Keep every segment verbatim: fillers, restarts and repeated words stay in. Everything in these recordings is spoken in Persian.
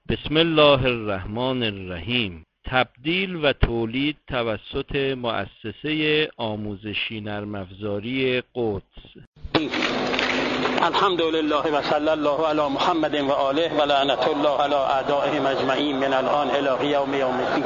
بسم الله الرحمن الرحیم. تبدیل و تولید توسط مؤسسه آموزشی نرم افزاری قدس. الحمدلله و صلی الله علی محمد و آله و لعنت الله علی اعدائهم اجمعین من الان الی یوم یوم الدین.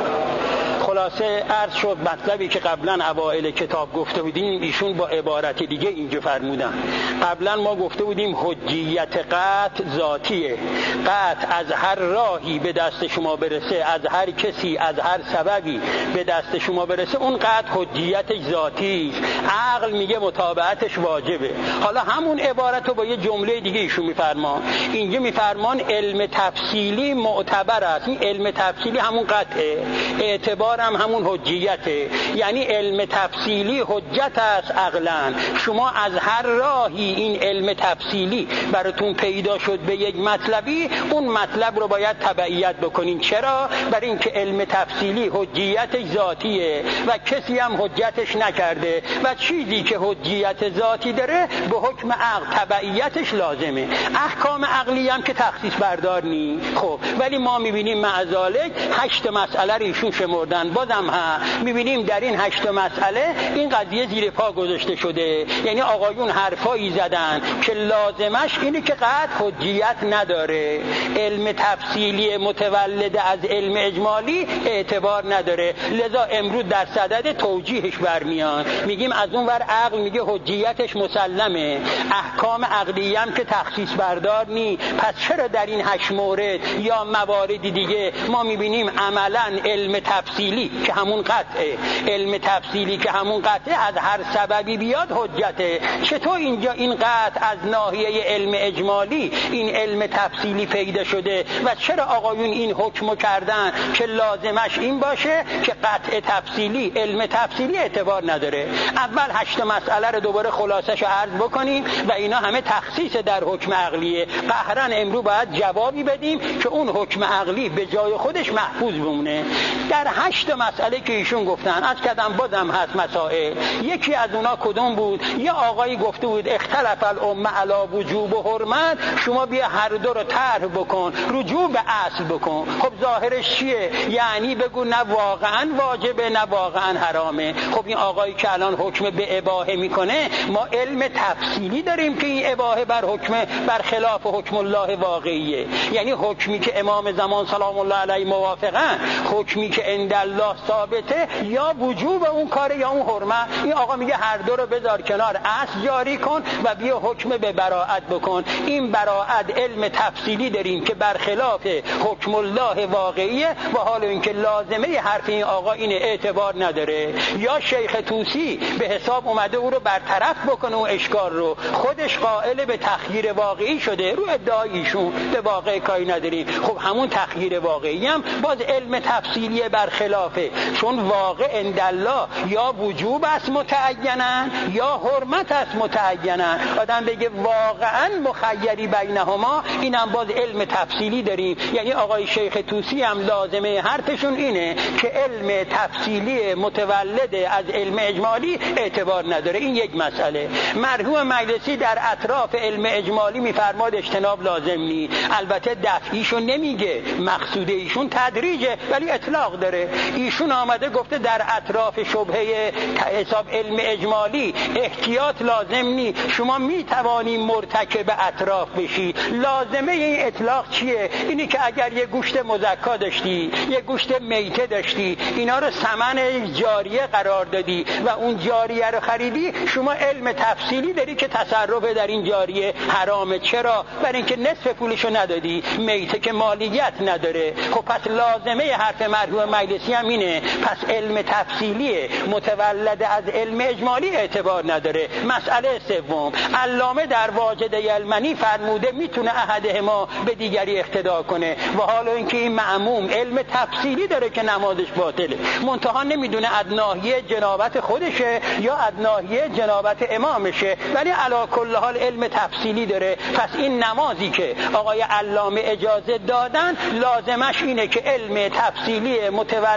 خلاصه عرض شد مطلبی که قبلا اوائل کتاب گفته بودیم ایشون با عبارت دیگه اینجا فرمودن. قبلا ما گفته بودیم حجیت قطع ذاتیه، قطع از هر راهی به دست شما برسه، از هر کسی، از هر سببی به دست شما برسه، اون قطع حجیتش ذاتی است. عقل میگه متابعتش واجبه. حالا همون عبارت رو با یه جمله دیگه ایشون میفرمان. اینجا میفرمان علم تفصیلی معتبر است. این علم تفصیلی همون قطعه، اعتبار هم همون حجیته. یعنی علم تفصیلی حجت است عقلاً. شما از هر راهی این علم تفصیلی براتون پیدا شد به یک مطلبی، اون مطلب رو باید تبعیت بکنین. چرا؟ برای اینکه علم تفصیلی حجیتش ذاتیه و کسی هم حجتش نکرده و چیزی که حجیت ذاتی داره به حکم عقل تبعیتش لازمه. احکام عقلی هم که تخصیص بردار نی. خب ولی ما میبینیم معذالک هشت مسئله رو ایشون شمردن. بازم هم میبینیم در این هشت مسئله این قضیه زیر پا گذاشته شده. یعنی آقایون حرفایی زدن که لازمش اینه که قطع حجیت نداره، علم تفصیلی متولد از علم اجمالی اعتبار نداره، لذا امروز در صدد توجیهش برمیان. میگیم از اون ور عقل میگه حجیتش مسلمه، احکام عقلی هم که تخصیص بردار نی. پس چرا در این هشت مورد یا مواردی دیگه ما میبینیم عملا علم تفصیلی که همون قطعه، علم تفصیلی که همون قطعه از هر سببی بیاد حجته؟ چطور اینجا این قطع از ناحیه علم اجمالی این علم تفصیلی پیدا شده و چرا آقایون این حکمو کردن که لازمش این باشه که قطع تفصیلی علم تفصیلی اعتبار نداره؟ اول هشت مسئله رو دوباره خلاصش رو عرض بکنیم و اینا همه تخصیص در حکم عقلیه. قهرن امروز باید جوابی بدیم که اون حکم عقلی به جای خودش محفوظ بمونه. در هشت مسئله که ایشون گفتن از کدام بازم هست مسائل. یکی از اونا کدوم بود؟ یه آقایی گفته بود اختلاف الامه علی وجوب و حرمت، شما بیا هر دو رو طرح بکن، رجوع به اصل بکن. خب ظاهرش چیه؟ یعنی بگو نه واقعا واجبه نه واقعا حرامه. خب این آقایی که الان حکم به اباحه میکنه، ما علم تفصیلی داریم که این اباحه بر حکم بر خلاف حکم الله واقعیه. یعنی حکمی که امام زمان سلام الله علیه موافقن، حکمی که عند الله ثابته، یا وجوب اون کار یا اون حرمت. این آقا میگه هر دو رو بذار کنار، اصل جاری کن و بیا حکم به براءت بکن. این براءت علم تفصیلی داریم که برخلاف حکم الله واقعیه و حال اینکه لازمه حرف این آقا اینه اعتبار نداره. یا شیخ طوسی به حساب اومده او رو برطرف بکنه و اشکال رو، خودش قائل به تخییر واقعی شده، رو ادعای ایشون به واقع کاری نداریم. خب همون تخییر واقعی هم باز علم تفصیلی برخلافه، چون واقع عند الله یا وجوب است متعیناً یا حرمت است متعیناً. آدم بگه واقعاً مخیری بینهما، اینم باز علم تفصیلی داریم. یعنی آقای شیخ طوسی هم لازمه حرفشون اینه که علم تفصیلی متولد از علم اجمالی اعتبار نداره. این یک مسئله. مرحوم مجلسی در اطراف علم اجمالی میفرماد اجتناب لازم نی. البته دفعیشون نمیگه، مقصود ایشون تدریجه ولی اطلاق داره. ایشون آمده گفته در اطراف شبهه حساب علم اجمالی احتیاط لازم نی، شما میتوانی مرتکب اطراف بشی. لازمه این اطلاق چیه؟ اینی که اگر یه گوشت مزکا داشتی، یه گوشت میته داشتی، اینا رو ثمن جاریه قرار دادی و اون جاریه رو خریدی، شما علم تفصیلی داری که تصرف در این جاریه حرامه. چرا؟ برای اینکه نصف پولشو ندادی. میته که مالیت نداره. خب پس لازمه حرف مرحوم مجلسی هم اینه، پس علم تفصیلی متولد از علم اجمالی اعتبار نداره. مسئله سوم، علامه در واجد یلمنی فرموده میتونه احدهما به دیگری اقتدا کنه و حالا اینکه این معموم علم تفصیلی داره که نمازش باطله، منتها نمیدونه از ناحیه جنابت خودشه یا از ناحیه جنابت امامشه، ولی علی کل حال علم تفصیلی داره. پس این نمازی که آقای علامه اجازه دادن لازمش اینه که علم تفصیلی متولد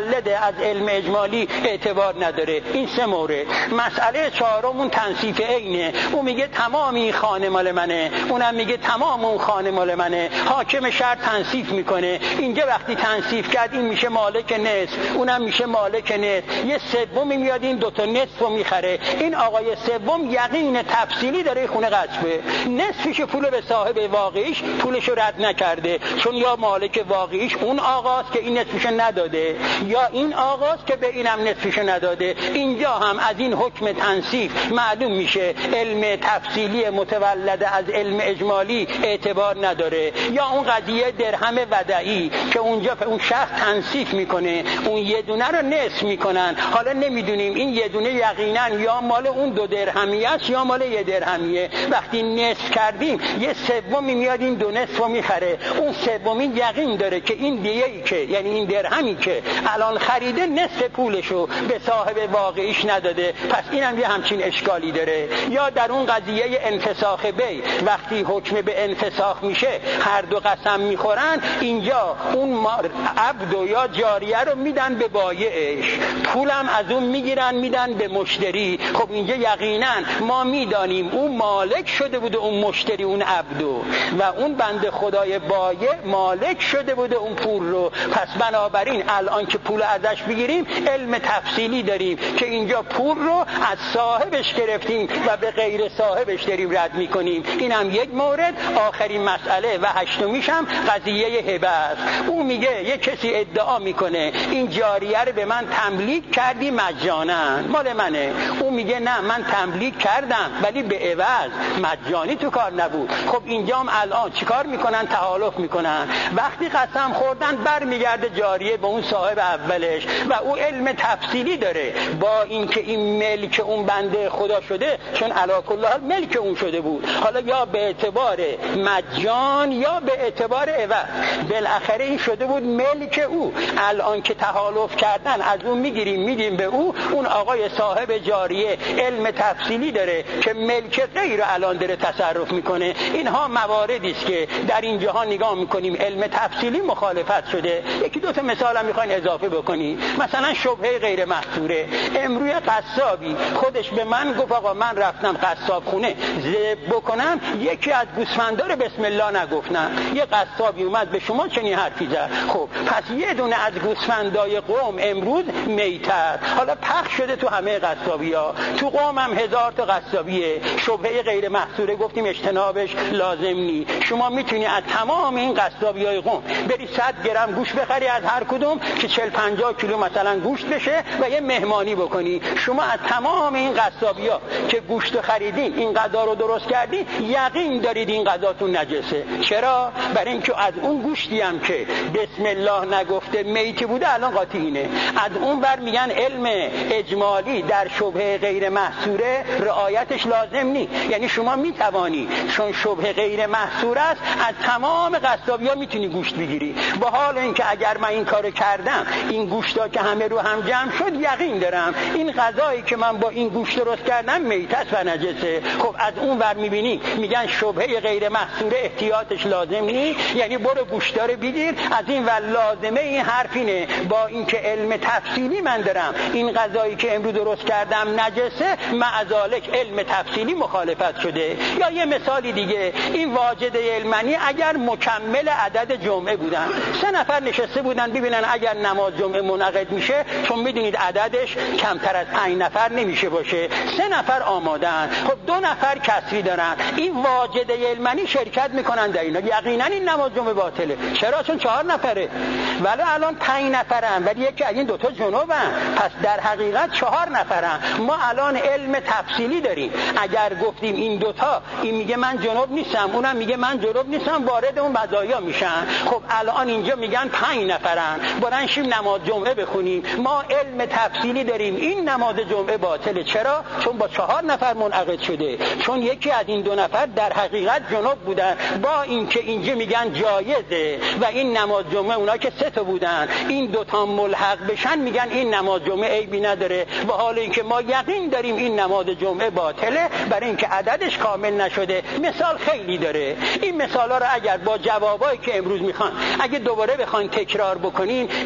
متولد از علم اجمالی اعتبار نداره. این سه مورد. مسئله چهارم اون تنصیف عینه. اون میگه تمام این خانه مال منه، اونم میگه تمام اون خانه مال منه. حاکم شهر تنصیف میکنه. اینجا وقتی تنصیف کرد این میشه مالک نصف، اونم میشه مالک نصف. یه سومی میاد این دوتا نصف رو میخره. این آقای سوم یقین تفصیلی داره خونه غصبه. نصفش پول به صاحب واقعیش، پولش رو رد نکرده، چون یا مالک واقعیش اون آقاست که این نصفش نداده، یا این آقاست که به اینم نصفش نداده. اینجا هم از این حکم تنصیف معلوم میشه علم تفصیلی متولد از علم اجمالی اعتبار نداره. یا اون قضیه درهم ودعی که اونجا اون شخص تنصیف میکنه، اون یه دونه رو نصف میکنن. حالا نمیدونیم این یه دونه یقینا یا مال اون دو درهمی است یا مال یه درهمیه. وقتی نصف کردیم یه سومی میاد این دو نصف رو میخره. اون سومی یقین داره که این دیگه‌ای که یعنی این درهمی که الان خریده نصف پولشو به صاحب واقعیش نداده. پس اینم یه همچین اشکالی داره. یا در اون قضیه انفساخ بی وقتی حکم به انفساخ میشه هر دو قسم میخورن، اینجا اون عبد و یا جاریه رو میدن به بایعش، پولم از اون میگیرن میدن به مشتری. خب اینجا یقینا ما میدانیم اون مالک شده بوده اون مشتری اون عبدو، و اون بنده خدای بایع مالک شده بوده اون پول رو. پس بنابراین الان که پول ازش بگیریم علم تفصیلی داریم که اینجا پول رو از صاحبش گرفتیم و به غیر صاحبش داریم رد میکنیم. این هم یک مورد. آخرین مسئله و هشتمیش هم قضیه هبه است. اون میگه یه کسی ادعا میکنه این جاریه رو به من تملیک کردی مجانا، مال منه. اون میگه نه من تملیک کردم ولی به عوض، مجانی تو کار نبود. خب اینجا هم الان چیکار میکنن؟ تحالف میکنن. وقتی قسم خوردن برمیگرده جاریه به اون صاحب اولش و او علم تفصیلی داره با اینکه این ملک اون بنده خدا شده، چون علی کل حال ملک اون شده بود. حالا یا به اعتبار مجان یا به اعتبار عوض، بالاخره این شده بود ملک او. الان که تحالف کردن از اون میگیریم میدیم به او. اون آقای صاحب جاریه علم تفصیلی داره که ملک غیر الان داره تصرف میکنه. اینها مواردی است که در این جهان نگاه میکنیم علم تفصیلی مخالفت شده. یکی دو تا مثال هم میخواین اضافه بکنی. مثلا شبهه غیر محصوره. امروز قصابی خودش به من گفت آقا من رفتم قصاب خونه ذبح بکنم، یکی از گوسفندا بسم الله نگفتن. یه قصابی اومد به شما چنین حرفی زد. خب پس یه دونه از گوسفندای قوم امروز میتر، حالا پخش شده تو همه قصابی‌ها. تو قوم هم هزار تا قصابیه. شبهه غیر محصوره گفتیم اجتنابش لازم نی. شما میتونی از تمام این قصابی‌های قوم بری صد گرم گوشت بخری از هر کدوم که چهل پنجاه کیلو مثلا گوشت بشه و یه مهمانی بکنی. شما از تمام این قصابی‌ها که گوشت خریدین این غذا رو درست کردین یقین دارید این غذاتون نجسه. چرا؟ برای اینکه از اون گوشتی هم که بسم الله نگفته میت بوده الان قاطعینه. از اون بر میگن علم اجمالی در شبهه غیر محصوره رعایتش لازم نی. یعنی شما میتوانی چون شبهه غیر محصور است از تمام قصابی‌ها میتونی گوشت بگیری، با حال اینکه اگر من این کارو کردم این گوشتا که همه رو هم جمع شد یقین دارم این غذایی که من با این گوشت درست کردم میت است و نجسه. خب از اون ور میبینی میگن شبهه غیر محصوره احتیاطش لازم نی. یعنی برو گوشتا رو بگیر. از این ور لازمه این حرف اینه با اینکه علم تفصیلی من دارم این غذایی که امروز درست کردم نجسه، معذالک علم تفصیلی مخالفت شده. یا یه مثالی دیگه، این واجده علمانی اگر مکمل عدد جمعه بودن، سه نفر نشسته بودن ببینن اگر نماز جمعه منعقد میشه، چون میدونید عددش کمتر از پنج نفر نمیشه باشه، سه نفر آمادن، خب دو نفر کسری دارن، این واجده علمانی شرکت میکنن در اینا، یقینا این نماز جمعه باطله. چرا؟ چون چهار نفره، ولی الان پنج نفرن ولی یکی از این دوتا جنوبن، پس در حقیقت چهار نفرن. ما الان علم تفصیلی داریم. اگر گفتیم این دوتا، این میگه من جنوب نیستم اونم میگه من جنوب نیستم، وارد اون مزایا میشن. خب الان اینجا میگن پنج نفرن، برن شیم نماز جمعه بخونیم. ما علم تفصیلی داریم این نماز جمعه باطله. چرا؟ چون با چهار نفر منعقد شده، چون یکی از این دو نفر در حقیقت جنوب بودن، با اینکه اینجا میگن جایزه و این نماز جمعه اونا که سه تا بودن این دو تا ملحق بشن میگن این نماز جمعه عیبی نداره، و حال اینکه ما یقین داریم این نماز جمعه باطله برای اینکه عددش کامل نشده. مثال خیلی داره. این مثالا رو اگر با جوابایی که امروز میخوان اگه دوباره بخواین تکرار بکنین، ایشون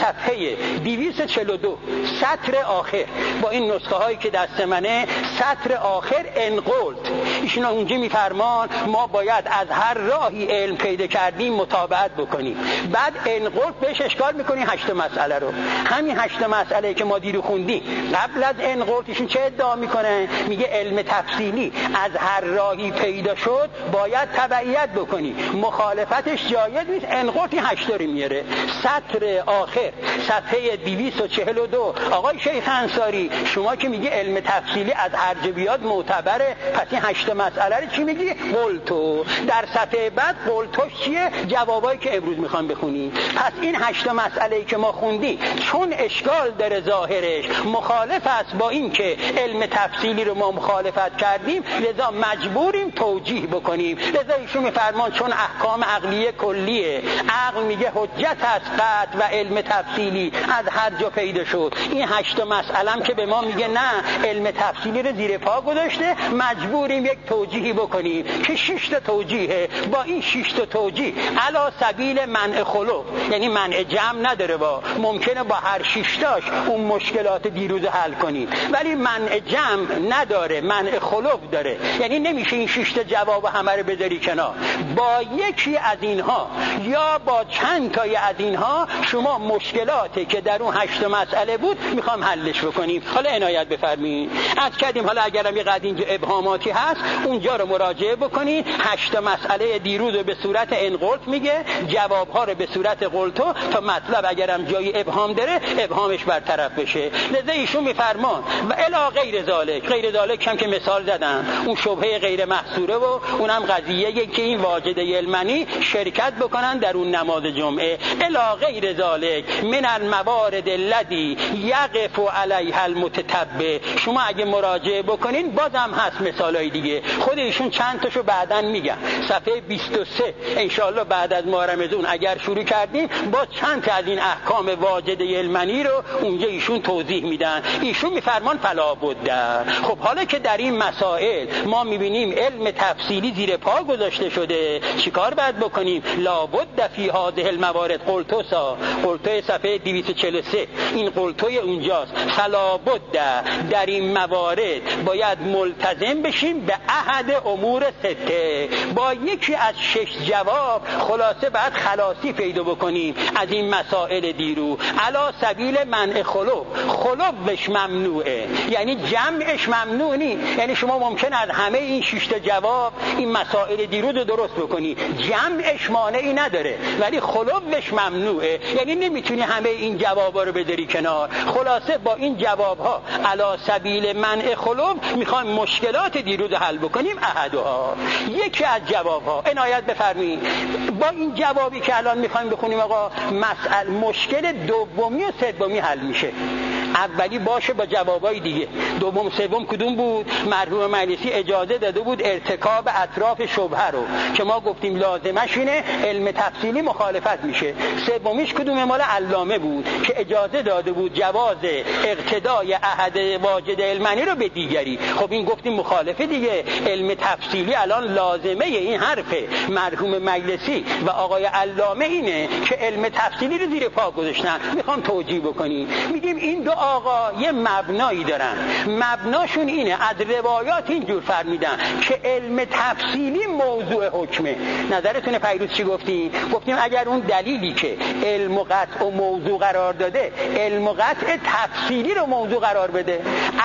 صفحه دویست و چهل و دو سطر آخر با این نسخه هایی که دست منه، سطر آخر انقلت ایشون اونجا میفرمان ما باید از هر راهی علم پیدا کردیم متابعت بکنیم. بعد انقلت بهش اشکال میکنیم هشت مسئله رو. همین هشت مسئله که ما دیرو خوندیم قبل از انقلت ایشون چه ادعا میکنه؟ میگه علم تفصیلی از هر راهی پیدا شد باید تبعیت بکنی، مخالفتش جایز نیست. انقلت این هشت رو میاره. سطر آخر صفحه دویست و چهل و دو آقای شیخ انصاری شما که میگه علم تفصیلی از هر جا بیاد معتبره، پس این هشت مسئله رو چی میگی؟ قلتو. در صفحه بعد قلتوش چیه؟ جوابایی که امروز میخوام بخونیم. پس این هشت مسئله‌ای که ما خوندیم چون اشکال داره ظاهرش مخالف است با این که علم تفصیلی رو ما مخالفت کردیم، لذا مجبوریم توجیه بکنیم. لذا ایشون میفرمان چون احکام عقلیه کلیه، عقل میگه حجت است قطع و علم تفصیلی از هر جا پیدا شد. این هشت مسئله هم که به ما میگه نه علم تفصیلی رو زیر پا گذاشته، مجبوریم یک توجیهی بکنیم که شش تا توجیهه. با این شش تا توجیه علی سبیل منع خلو، یعنی منع جمع نداره، با ممکنه با هر شش تاش اون مشکلات دیروز حل کنیم، ولی منع جمع نداره، منع خلو داره. یعنی نمیشه این شش تا جواب همه رو بذاری کنار. با یکی از اینها یا با چند تای از اینها شما مشکلاتی که در اون هشت مسئله بود میخوام حلش بکنیم. حالا عنایت بفرمایید. از کردیم حالا اگرم یه قد اینجا ابهاماتی هست اونجا رو مراجعه بکنید. هشت مسئله دیروز رو به صورت انقلت میگه، جوابها رو به صورت قلتو، تا مطلب اگرم جای ابهام داره ابهامش برطرف بشه. لذا ایشون میفرمان و الی غیر ذالک. غیر ذالک هم که مثال زدم اون شبهه غیر محصوره و اونم قضیه که این واجده علمانی شرکت بکنن در اون نماز جمعه. الی غیر ذالک من الموارد الذی یقف علیها المتتبع. شما اگه مراجعه بکنین بازم هست مثالای دیگه، خود ایشون چند تاشو بعداً میگن. صفحه بیست و سه انشاءالله بعد از ماه رمضان اگر شروع کردیم با چند تا از این احکام واجده علمانی رو اونجا ایشون توضیح میدن. ایشون میفرمان فلا بد. خب حالا که در این مسائل ما میبینیم علم تفصیلی زیر پا گذاشته شده، چیکار باید بکنیم؟ لا بد فی هذه الموارد قلتوسا. قلتو صفحه دویست و چهل و سه این قلتوی اونجاست. فلا بد در این موارد باید ملتزم بشیم به احد امور سته، با یکی از شش جواب خلاصه بعد خلاصی پیدا بکنیم از این مسائل دیرو. علا سبیل منع خلو. خلوش ممنوعه، یعنی جمعش ممنوع نیست. یعنی شما ممکن از همه این شش تا جواب این مسائل دیرو رو درست بکنی، جمعش مانعی نداره، ولی خلوش ممنوعه، یعنی نمیتونی همه این جوابا رو بذاری کنار. خلاصه با این جوابها علا سبیل منع خلو میخوایم مشکلات دیروز حل بکنیم. احدها یکی از جوابها، عنایت بفرمایید با این جوابی که الان میخوایم بخونیم آقا مسئله مشکل دومی و سومی حل میشه. اولی باشه با جوابای دیگه. دوم سوم کدوم بود؟ مرحوم مجلسی اجازه داده بود ارتکاب اطراف شبهه رو که ما گفتیم لازمش اینه علم تفصیلی مخالفت میشه. سومیش کدوم؟ مال علامه بود که اجازه داده بود جواز اقتدای احد واجد علمانی رو به دیگری. خب این گفتیم مخالفه دیگه. علم تفصیلی الان لازمه این حرف مرحوم مجلسی و آقای علامه اینه که علم تفصیلی رو زیر پا گذاشتن. میخوام توجیه بکنیم. میگیم این دو آقا یه مبنایی دارن. مبناشون اینه، از روایات اینجور فرمیدن که علم تفصیلی موضوع حکمه. نظرتونه پیروز چی گفتیم؟ گفتیم اگر اون دلیلی که علم قطع و موضوع قرار داده علم قطع تفصیلی رو موضوع قرار بده،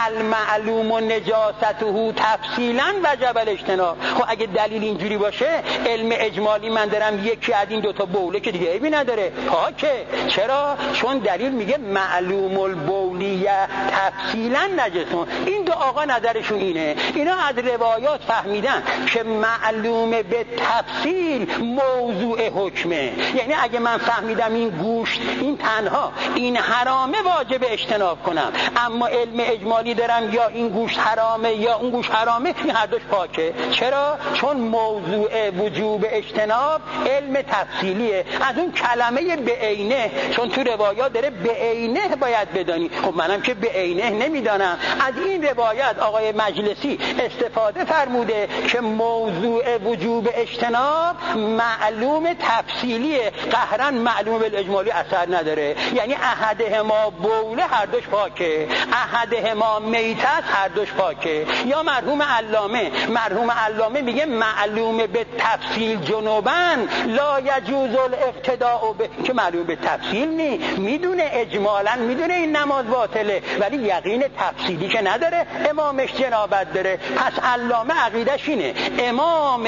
المعلوم و نجاسته تفصیلا وجب الاجتناب. خب اگه دلیل اینجوری باشه علم اجمالی من دارم یکی از این دوتا بوله که دیگه عیبی نداره، پاکه. چرا؟ چون دلیل میگه معلوم البولیه تفصیلا نجسون. این دو آقا نظرشون اینه. اینا از روایات فهمیدن که معلوم به تفصیل موضوع حکمه. یعنی اگه من فهمیدم این گوشت این تنها این حرامه واجب اجتناب کنم، اما علم اجمالی دارم یا این گوشت حرامه یا اون گوشت حرامه، این هر دوش پاکه. چرا؟ چون موضوع وجوب اجتناب علم تفصیلیه. از اون کلمه به عینه، چون تو روایات داره به عینه باید بدانی، میدونی؟ خب منم که به عینه نمیدانم. از این روایت آقای مجلسی استفاده فرموده که موضوع وجوب اجتناب معلوم تفصیلیه، قهرن معلوم بالاجمالی اثر نداره. یعنی احدهما بوله هر دوش پاکه، احدهما میت است هر دوش پاکه. یا مرحوم علامه مرحوم علامه میگه معلوم به تفصیل جنوبن لا یجوز الاقتداء به، که معلوم به تفصیل نی، میدونه اجمالا میدونه این نماز باطله ولی یقین تفصیلی که نداره امامش جنابت داره. پس علامه عقیدش اینه امام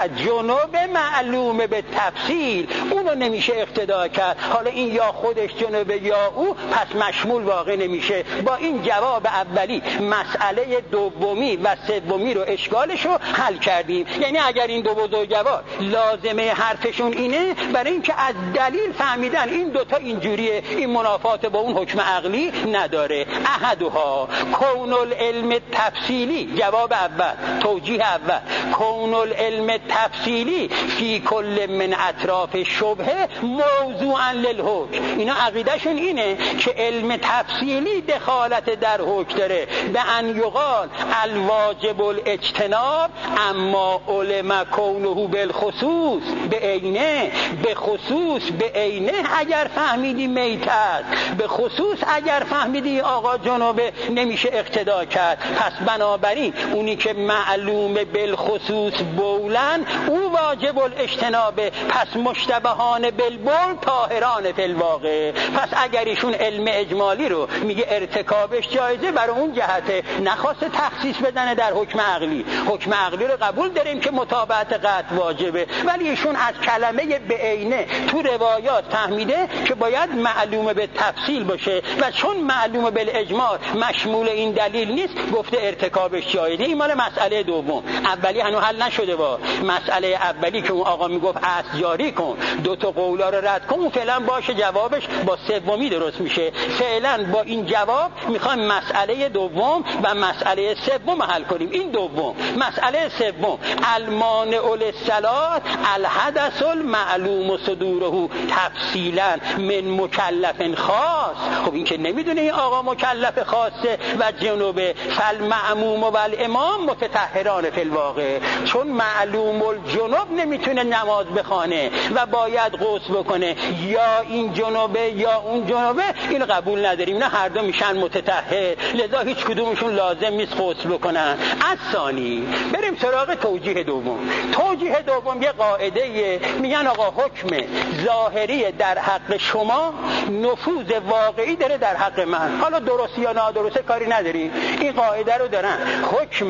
جنوب معلوم به تفصیل اونو نمیشه اقتدا کرد. حالا این یا خودش جنوبه یا او، پس مشمول واقع نمیشه. با این جواب اولی مسئله دومی و سومی رو اشکالش رو حل کردیم. یعنی اگر این دو بزرگوار لازمه حرفشون اینه برای اینکه از دلیل فهمیدن این دوتا اینجوریه، این منافات با اون حکم عقلی نداره. احدها کون العلم تفصیلی، جواب اول توجیه اول، کون العلم تفصیلی فی کل من اطراف شبهه موضوعا للحکم. اینا عقیدهشون اینه که علم تفصیلی دخالت در حکم داره. به ان یقال الواجب الاجتناب اما علم کونه بالخصوص به عینه، به خصوص به عینه اگر فهمیدی میت است، به خصوص اگر فهمیدی آقا جنوبه نمیشه اقتدا کرد. پس بنابراین اونی که معلوم بالخصوص بولن او واجب الاجتنابه، پس مشتبهان بالبول طاهران فی الواقع. پس اگر ایشون علم اجمالی رو میگه ارتکابش جایزه، برای اون جهته نخواست تخصیص بدنه در حکم عقلی. حکم عقلی رو قبول داریم که متابعت قطع واجبه، ولی ایشون از کلمه به عینه تو روایات فهمیده که باید معلومه به تفصیل باشه و چون معلومه بالاجمال مشمول این دلیل نیست گفته ارتکابش جایزه. این مال مسئله دوم. اولی هنوز حل نشده. با مسئله اولی که اون آقا میگفت اصل جاری کن، دو تا قولا رو رد کن، فعلا باشه جوابش با سومی درست میشه. فعلا با این جواب میخوایم مسئله دوم و مسئله سوم حل کنیم. این دوم مسئله سوم المانع للصلاة الحدث المعلوم صدوره تفصیلا من مکلف خاص. خب این که نمیدونه این آقا مکلف خاصه و جنوبه، فالمأموم و الامام متطهران فی الواقع. چون معلوم الجنوب نمیتونه نماز بخونه و باید غسل بکنه، یا این جنوبه یا اون جنوبه، این قبول نداریم. اینا هر دو میشن متطهر، لذا هیچ کدومشون لازم نیست غسل بکنن. از ثانی بریم سراغ توجیه دوم. توجیه دوم یه قاعده میگن آقا حکم ظاهری در حق شما نفوذ واقعی داره در حق من. حالا درست یا نادرسته کاری نداری، این قاعده رو دارن. حکم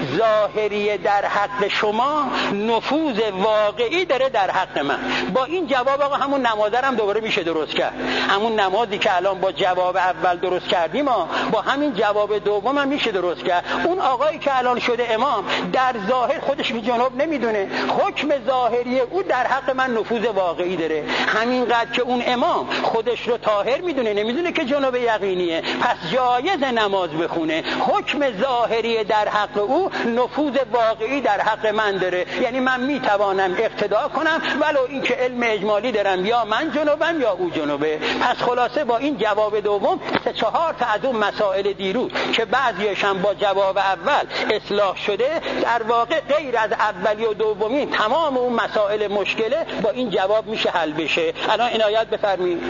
ظاهری در حق شما نفوذ واقعی داره در حق من. با این جواب آقا همون نمازه هم دوباره میشه درست کرد. همون نمازی که الان با جواب اول درست کردیم با همین جواب دوم هم میشه درست کرد. اون آقایی که الان شده امام در ظاهر خودش که جناب نمیدونه، حکم ظاهری او در حق من نفوذ واقعی داره. همینقدر که اون امام خودش رو طاهر میدونه، نمیدونه که جناب یقینیه، پس جایز نماز بخونه. حکم ظاهری در حق او نفوذ واقعی در حق من داره، یعنی من میتوانم اقتدا کنم ولو این که علم اجمالی دارم، یا من جنوبم یا او جنوبه. پس خلاصه با این جواب دوم سه چهار تا از اون مسائل دیروز که بعضیشون با جواب اول اصلاح شده، در واقع غیر از اولی و دومی تمام اون مسائل مشکله با این جواب میشه حل بشه. الان عنایت بفرمایید.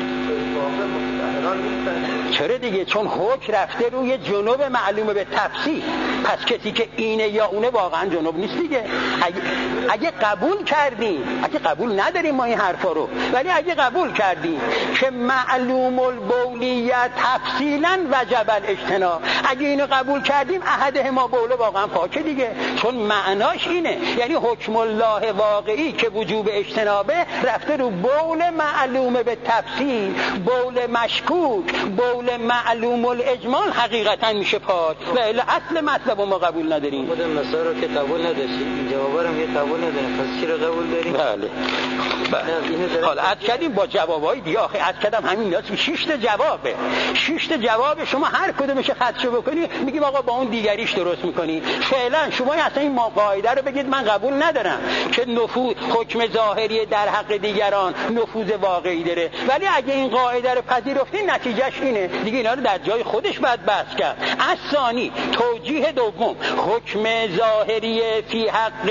چرا دیگه؟ چون حکم رفته روی جنوب معلومه به تفصیل، پس کسی که اینه یا اونه واقعا جنوب نیست دیگه. اگه, اگه قبول کردیم، اگه قبول نداریم ما این حرفا رو، ولی اگه قبول کردیم که معلوم البولیت تفصیلا وجب الاجتناب، اگه اینو قبول کردیم احدهما بوله واقعا پاکه دیگه. چون معناش اینه، یعنی حکم الله واقعی که وجوب اجتنابه رفته رو بول معلوم به تفصیل، بول مشکوک، بول معلوم الاجمال حقیقتا میشه پاک. و الا اصل مطلب ما قبول نداریم. خود مسائل رو که قبول نداشتیم، جوابا رو هم قبول نداریم، پس چی رو قبول داریم؟ بله. بله. حالا عد کردیم با جوابای دیگه. آخه عد کردم همین نیاز شش تا جوابه. شش تا جواب شما هر کدومش خدشو بکنی میگیم آقا با اون دیگریش درست میکنی. فعلا شما اصلا این قاعده رو بگید من قبول ندارم که نفوذ حکم ظاهری در حق دیگران نفوذ واقعی داره، ولی اگه این قاعده رو پذیرفتید ببین نتیجهش اینه دیگه، اینا رو در جای خودش باید بحث کرد. الثانی توجیه دوم، حکم ظاهری فی حق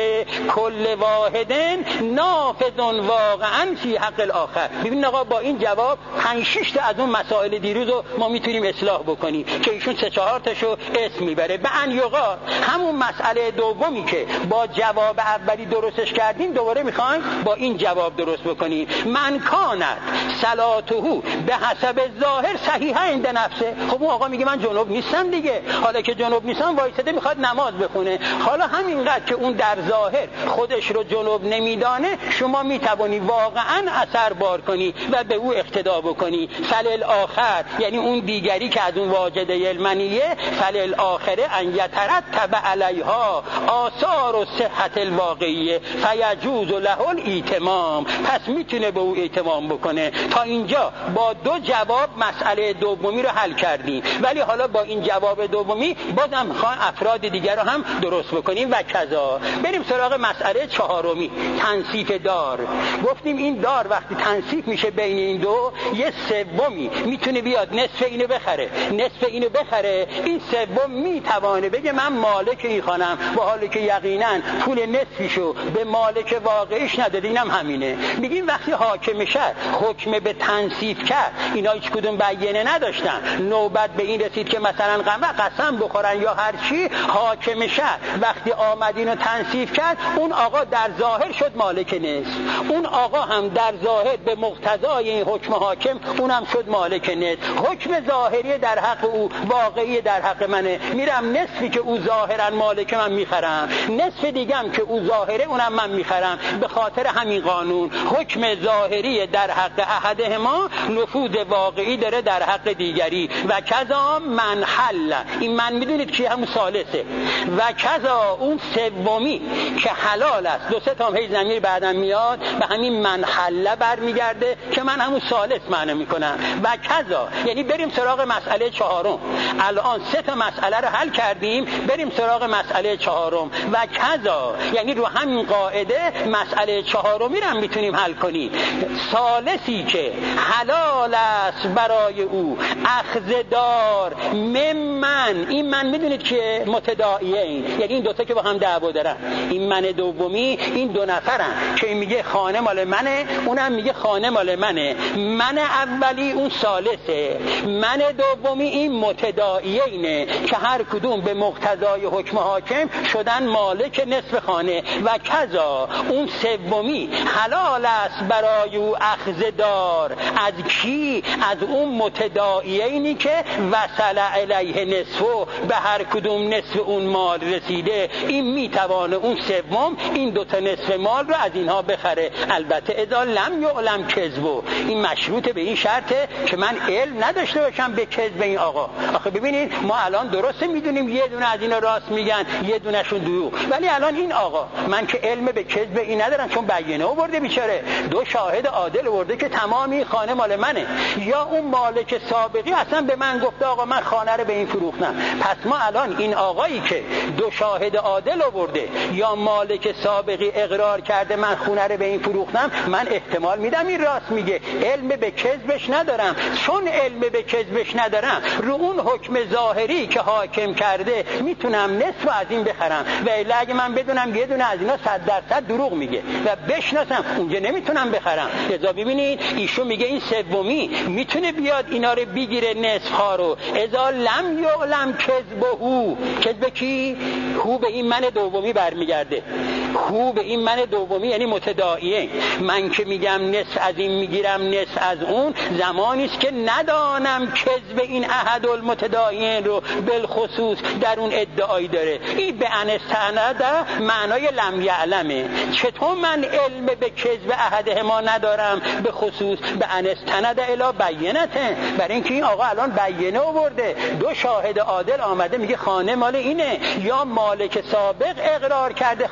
کل واحدن نافذ واقعا فی حق الاخر. ببین آقا با این جواب پنج شش تا از اون مسائل دیروز رو ما میتونیم اصلاح بکنیم که ایشون سه چهار تاشو اسم میبره. به ان یقال همون مسئله دومی که با جواب اولی درستش کردیم دوباره میخوایم با این جواب درست بکنیم. من کانت صلاته به حسب ظاهر صحیحه عند نفسه. خب اون آقا میگه من جنوب نیستم دیگه، حالا که جنوب نیستم وایساده میخواد نماز بخونه. حالا همینقدر که اون در ظاهر خودش رو جنوب نمیدانه شما میتوانی واقعا اثر بار کنی و به او اقتدا بکنی. فلل آخر یعنی اون دیگری که از اون واجده المنیه، فلل آخره ان یترتب علیها آثار و صحت الواقعیه فیجوز له الایتمام. پس میتونه به او ایتمام بکنه. تا اینجا با دو جواب مسئله دومی رو حل کردیم، ولی حالا با این جواب دومی بازم میخوام افراد دیگر رو هم درست بکنیم و کذا. بریم سراغ مسئله چهارمی، تنصیف دار. گفتیم این دار وقتی تنصیف میشه بین این دو، یه سومی میتونه بیاد نصف اینو بخره، نصف اینو بخره، این سوم میتوانه بگه من مالک این خانم، با حالی که یقینا پول نصفیشو به مالک واقعیش نداده. اینم همینه. میگیم وقتی حاکم شهر حکم به تنصیف کرد، اینا هیچ کدوم بیانه نداشتن، نوبت به این رسید که مثلا قسم بخورن یا هر چی، حاکم شهر وقتی آمد اینو تنصیف کرد، اون آقا در ظاهر شد مالک نصف، اون آقا هم در ظاهر به مقتضای این حکم حاکم اونم شد مالک نصف. حکم ظاهری در حق او، واقعی در حق منه، میرم نصفی که او ظاهرا مالک من میخرم، نصف دیگم که او ظاهره اونم من میخرم. به خاطر همین قانون حکم ظاهری در حق احدهما نفوذ واقعی داره در حق دیگری. و کذا من حل، این من میدونید که همون ثالثه، و کذا اون سومی که حلال است، دو سه تا هی ضمیر بعدم میاد به همین من حل برمیگرده که من همون ثالث معنی میکنم. و کذا یعنی بریم سراغ مسئله چهارم. الان سه تا مسئله رو حل کردیم، بریم سراغ مسئله چهارم. و کذا یعنی رو همین قاعده مسئله چهارمی رو میتونیم حل کنیم. ثالثی که حلال است برای او اخذ دار ممن، این من میدونید که متداعیه این، یعنی این دوتا که با هم دعوا دارن، این من دومی، این دو نفرن که این میگه خانه مال منه، اونم میگه خانه مال منه. من اولی اون ثالثه، من دومی این متداعیه اینه که هر کدوم به مقتضای حکم حاکم شدن مالک نصف خانه. و کذا اون سومی حلال است برای او اخذ دار از کی؟ از اون متداعیه اینی که وصل علیه نصفو، به هر کدوم نصف اون مال رسیده، این میتوانه اون سوم این دوتا نصف مال رو از اینها بخره. البته اذا لم یعلم کذبو، این مشروط به این شرطه که من علم نداشته باشم به کذب این آقا. آخه ببینید ما الان درسته میدونیم یه دونه از اینا راست میگن یه دونهشون دروغ، ولی الان این آقا من که علم به کذب این ندارم، چون بیانه آورده بیچاره، دو شاهد عادل آورده که تمامی خانه مال منه، یا اون مالک سابقی اصلا به من گفته آقا من خانه رو به این فروختم. پس ما الان این آقایی که دو شاهد عادل آورده یا مالک سابقی اقرار کرده من خونه رو به این فروختم، من احتمال میدم این راست میگه، علم به کذبش ندارم. چون علم به کذبش ندارم، رو اون حکم ظاهری که حاکم کرده میتونم نصف از این بخرم، و الا اگه من بدونم یه دونه از اینا صد درصد دروغ میگه و بشناسم، اونجا نمیتونم بخرم. لذا ببینید ایشون میگه این سومی میتونه بیاد اینا رو بگیره نصف ها رو. اذا لم یعلم کذبه، کذب کی؟ هو به این من دومی برمیگرده، هو به این من دومی یعنی متداعیه. من که میگم نصف از این میگیرم نصف از اون، زمانی است که ندانم کذب این احد المتداعیین رو بالخصوص در اون ادعایی داره. این به انستند معنای لم یعلمه. چطور من علم به کذب احدهما ندارم به خصوص؟ به انستند الی بینته، برای اینکه این آقا الان بیانه آورده، دو شاهد عادل آمده میگه خانه مال اینه، یا مالک سابق اقرار کرده خانه مال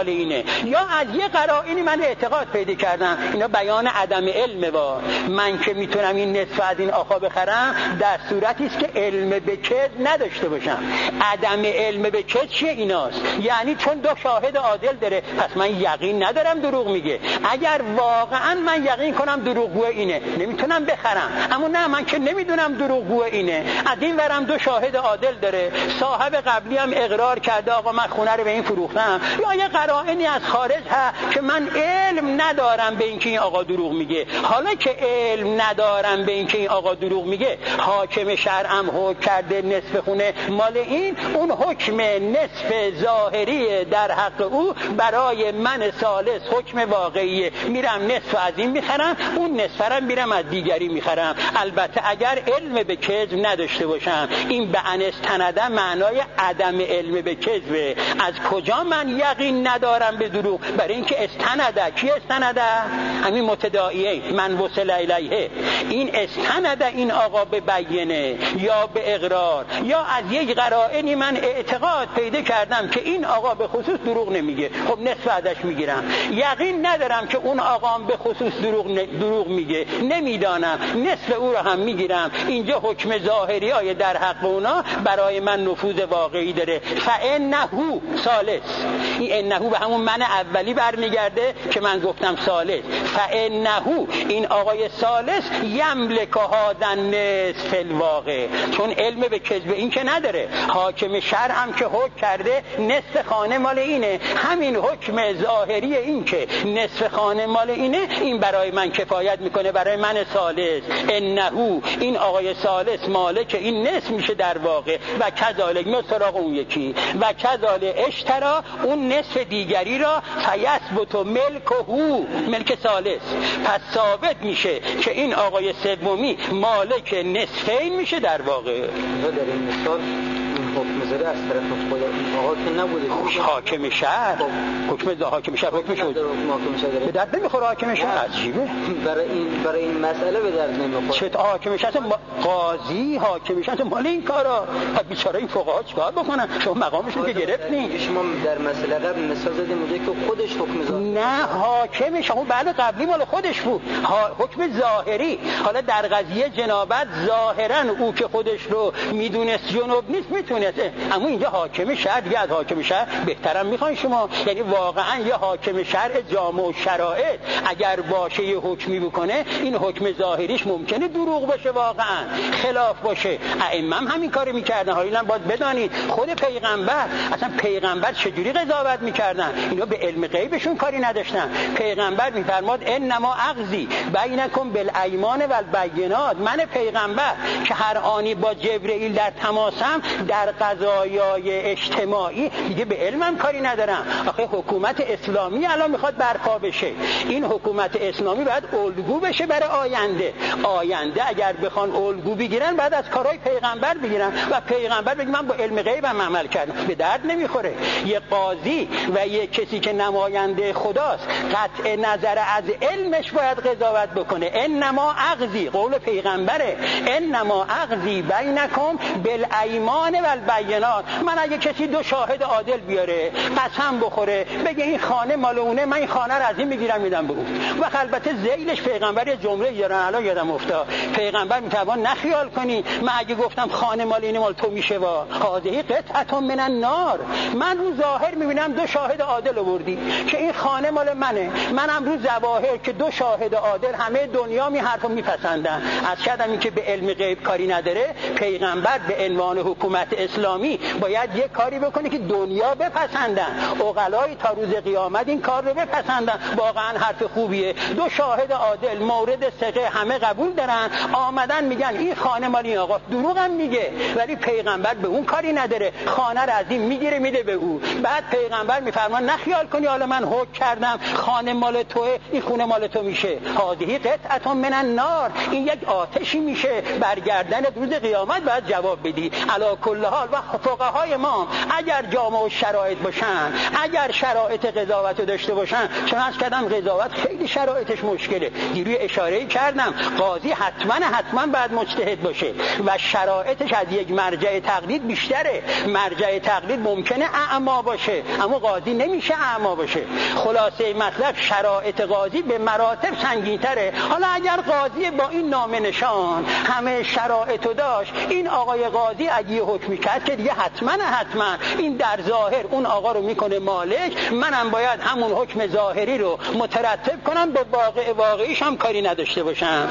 مال اینه، یا از یه قرائنی من اعتقاد پیدا کردم. اینا بیان عدم علمه. با من که میتونم این نصف از این آقا بخرم در صورتی است که علم به کذب نداشته باشم. عدم علم به کذب چیه؟ ایناست، یعنی چون دو شاهد عادل داره پس من یقین ندارم دروغ میگه. اگر واقعا من یقین کنم دروغگو اینه نمیتونم بخرم، اما نه من که نمیدونم دروغگو اینه، از این ورم دو شاهد عادل داره، صاحب قبلی هم اقرار کرده آقا من خونه رو به این فروختم، یا یه قرائنی از خارج هست که من علم ندارم به اینکه این آقا دروغ میگه. حالا که علم ندارم به اینکه این آقا دروغ میگه، حاکم شرعم حکم کرده نصف خونه مال این، اون حکم نصف ظاهری در حق او برای من ثالث حکم واقعیه. میرم نصف از این میخرم، اون نصف رو میرم از دیگری میخرم. البته اگر علم به کذب نداشته باشم. این به انستنده معنای عدم علم به کذبه. از کجا من یقین ندارم به دروغ؟ برای اینکه استنده. کی استنده؟ همین متداعیه، من وصل الیه. این استنده این آقا به بینه یا به اقرار یا از یک قرائنی من اعتقاد پیدا کردم که این آقا به خصوص دروغ نمیگه، خب نصف ازش میگیرم. یقین ندارم که اون آقا به خصوص دروغ ن... دروغ میگه، نمیدانم، نصف او رو هم میگیرم. اینجا حکم ظاهری های در حق اونا برای من نفوذ واقعی داره. فانه ثالث، این انه به همون من اولی برمیگرده که من گفتم ثالث. فانه این آقای ثالث یملک هذا النصف الواقع، چون علم به کذب این که نداره. حاکم شرع هم که حکم کرده نصف خانه مال اینه، همین حکم ظاهری این که نصف خانه مال اینه این برای من کفایت میکنه، برای من ثالث. انه این آقای ثالث مالک این نصف میشه در واقع. و کذالک میاد سراغ اون یکی، و کذالک اشترا اون نصف دیگری را فیثبت ملکه ملک ثالث، پس ثابت میشه که این آقای سومی مالک نصفین میشه در واقع. در این مثال حکم زده از طرف خدا آقا که نبوده، حاکم شهر حکم ز حاکم شهر حکم شد به درد نمیخوره. حاکم شهر عجیبه، برای این برای این مسئله به درد نمیخوره. چه حاکم شهر قاضی حاکم شهر مال این کارا، بیچاره این فقها چیکار بکنن؟ شما مقامشون که گرفتین. شما در مسئله قبل مثال زدید اونجا که خودش حکم ظاهری، نه حاکم شما بعد قبلی مال خودش بود، حکم ظاهری. حالا در قضیه جنابت ظاهرا او که خودش رو میدونست جنوب نیست میتونه، اما اینجا حاکم شهر دیگه از حاکم شهر بهترم میخواین شما. یعنی واقعا یه حاکم شهر جامع و شرایط اگر باشه یه حکمی بکنه، این حکم ظاهریش ممکنه دروغ باشه، واقعا خلاف باشه. ائمه هم همین کارو میکردن. حالا باید بدانید خود پیغمبر، اصلا پیغمبر چجوری قضاوت میکردن؟ اینا به علم غیبشون کاری نداشتن. پیغمبر میفرماد انما اقضی بینکم بالایمان والبینات، من پیغمبر که هر آنی با جبرئیل در تماسم در قضایای اجتماعی دیگه به علمم کاری ندارم. آخه حکومت اسلامی الان میخواد برپا بشه، این حکومت اسلامی باید الگو بشه برای آینده. آینده اگر بخوان الگو بگیرن بعد از کارهای پیغمبر بگیرن و پیغمبر بگه من با علم غیبم عمل کردم. به درد نمیخوره. یه قاضی و یه کسی که نماینده خداست قطع نظر از علمش باید قضاوت بکنه. انما اقضی، قول پیغمبره، انما اقضی بینکم بالایمان والبینات. من اگه کسی دو شاهد عادل بیاره قسم بخوره بگه این خانه مال اونه، من این خانه رو از این میگیرم میدم به اون، و البته ذیلش پیغمبر یه جمله یارن الان یادم افتاد. پیغمبر میتوان نخیال کنی من اگه گفتم خانه مال اینه مال تو میشه وا هذه قطعه من النار. من رو ظاهر میبینم دو شاهد عادل آوردی که این خانه مال منه، منم رو ظواهر که دو شاهد عادل همه دنیا می حرفو میپسندن. از کردم این که به علم غیب کاری نداره. پیغمبر به عنوان حکومت اسلامی باید یک کاری بکنه که دنیا بپسندن، عقلای تا روز قیامت این کار رو بپسندن. واقعا حرف خوبیه. دو شاهد عادل مورد ثقه همه قبول دارن، آمدن میگن این خانه مال این آقا، دروغ هم میگه ولی پیغمبر به اون کاری نداره، خانه رو از این میگیره میده به او. بعد پیغمبر میفرمان نخیال کنی حالا من حکم کردم خانه مال توه این خونه مال تو میشه. هذه قطعه من النار، این یک آتشی میشه برگردن روز قیامت. بعد جواب بدی. علی کل حال حال و فقهای ما اگر جامعه و شرایط باشن، اگر شرایط قضاوت رو داشته باشن، چون از کردم قضاوت خیلی شرایطش مشکله. دیروی اشاره کردم قاضی حتما حتما باید مجتهد باشه و شرایطش از یک مرجع تقلید بیشتره. مرجع تقلید ممکنه اعما باشه اما قاضی نمیشه اعما باشه. خلاصه مطلب شرایط قاضی به مراتب سنگین‌تره. حالا اگر قاضی با این نامه نشان همه شرایطو داشت، این آقای قاضی اگه حکمی کرد که دیگه حتما حتما این در ظاهر اون آقا رو میکنه مالک، منم باید همون حکم ظاهری رو مترتب کنم، به واقع واقعیش هم کاری نداشته باشم.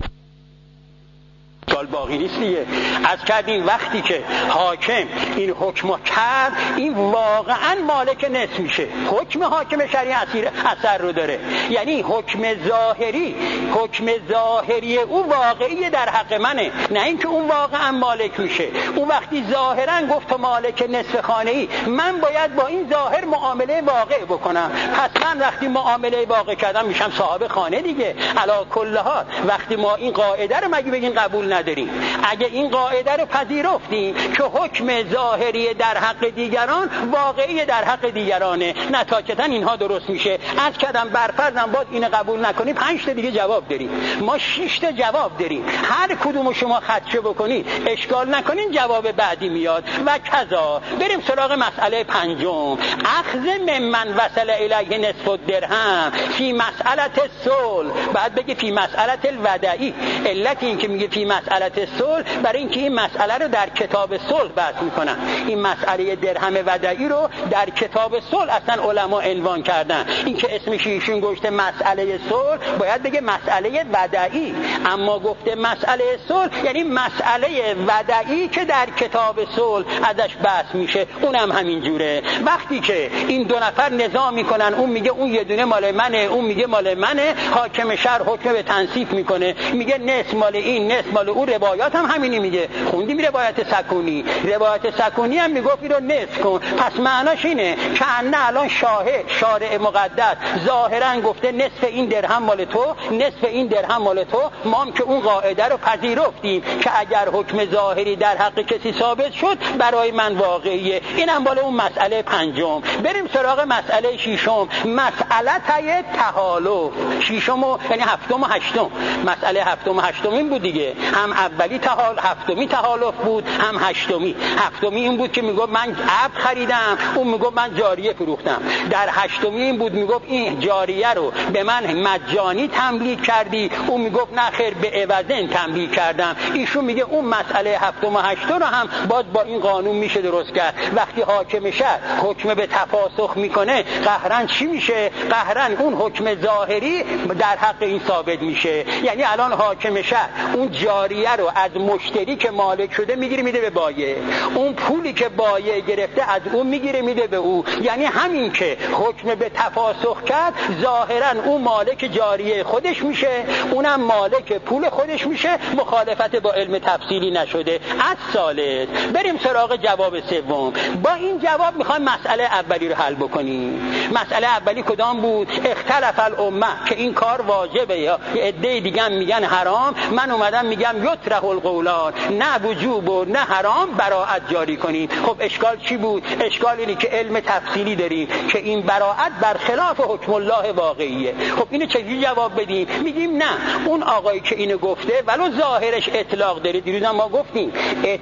سال باقی نیست دیگه. از کردیم وقتی که حاکم این حکم کرد، این واقعا مالک نصف میشه. حکم حاکم شرعی اثر رو داره، یعنی حکم ظاهری حکم ظاهری او واقعی در حق منه، نه اینکه اون واقعا مالک میشه. اون وقتی ظاهرا گفت تو مالک نصف خانه‌ای، من باید با این ظاهر معامله واقع بکنم. پس من وقتی معامله واقع کردم میشم صاحب خانه دیگه. علی کل حال وقتی ما این قاعده رو مگه بگین قبول نداریم، اگه این قاعده رو پذیرفتیم که حکم ظاهری در حق دیگران واقعی در حق دیگرانه، نتاجتا اینها درست میشه. از کردم برفرضم باز این قبول نکنی، پنج تا دیگه جواب داریم. ما شش تا جواب داریم، هر کدوم شما خدشه بکنی اشکال نکنین جواب بعدی میاد. و کذا بریم سراغ مسئله پنجم، اخذ ممن وصل الیه نصف الدرهم فی مسئله الصلح. بعد بگی فی مسئله الودعی. علت این که میگه فی مسئله صلح برای اینکه این مسئله رو در کتاب صلح بحث میکنن. این مسئله درهم ودعی رو در کتاب صلح اصلا علما عنوان کردن. این که اسمش ایشون گفته مسئله صلح، باید بگه مسئله ودعی، اما گفته مسئله صلح یعنی مسئله ودعی که در کتاب صلح ازش بحث میشه. اونم همین جوره. وقتی که این دو نفر نزاع میکنن، اون میگه اون یه دونه مال منه، اون میگه مال منه، حاکم شهر حکم به تنصیف میکنه، میگه نصف مال این نصف مال اون. روایات هم همینی میگه. خوندیم روایت سکونی، روایت سکونی هم میگفت این رو نصف کن. پس معناش اینه که انه الان شاهد شارع مقدس ظاهرا گفته نصف این درهم مال تو، نصف این درهم مال تو. ما هم که اون قاعده رو پذیرفتیم که اگر حکم ظاهری در حق کسی ثابت شد برای من واقعیه. اینم بالا اون مسئله پنجم. بریم سراغ مسئله ششم، مسئله تای تحالف. ششم و یعنی هفتم و هشتم. مسئله هفتم و هشتم این بود دیگه، هم اولی تحال هفتمی تحالف بود، هم هشتمی. هفتمی این بود که میگفت من عبد خریدم، اون میگفت من جاریه فروختم. در هشتمی این بود میگفت این جاریه رو به من مجانی تملیک کردی، اون میگفت نه خیر به عوضن تملیک کردم. ایشون میگه اون مسئله هفتم و هشتم رو هم باز با این قانون میشه درست کرد. وقتی حاکم شهر حکم به تفاسخ میکنه، قهرن چی میشه؟ قهرن اون حکم ظاهری در حق این ثابت میشه. یعنی الان حاکم شهر اون جاریه رو از مشتری که مالک شده میگیره میده به بایع، اون پولی که بایع گرفته از اون میگیره میده به او. یعنی همین که حکم به تفاسخ کرد، ظاهرا اون مالک جاریه خودش میشه، اونم مالک پول خودش میشه، مخالفت با علم تفصیلی نشده. از ثالث بریم سراغ جواب سوم. با این جواب میخوایم مسئله اولی رو حل بکنیم. مسئله اولی کدام بود؟ اختلف الامه که این کار واجبه یا عده دیگه میگن حرام. من اومدم میگم یطرح القولان، نه وجوب و نه حرام، براءت جاری کنیم. خب اشکال چی بود؟ اشکال اینه که علم تفصیلی داریم که این براءت برخلاف حکم الله واقعیه. خب اینو چجوری جواب بدیم؟ میگیم نه، اون آقایی که اینو گفته ولو ظاهرش اطلاق داره، دیروز ما گفتیم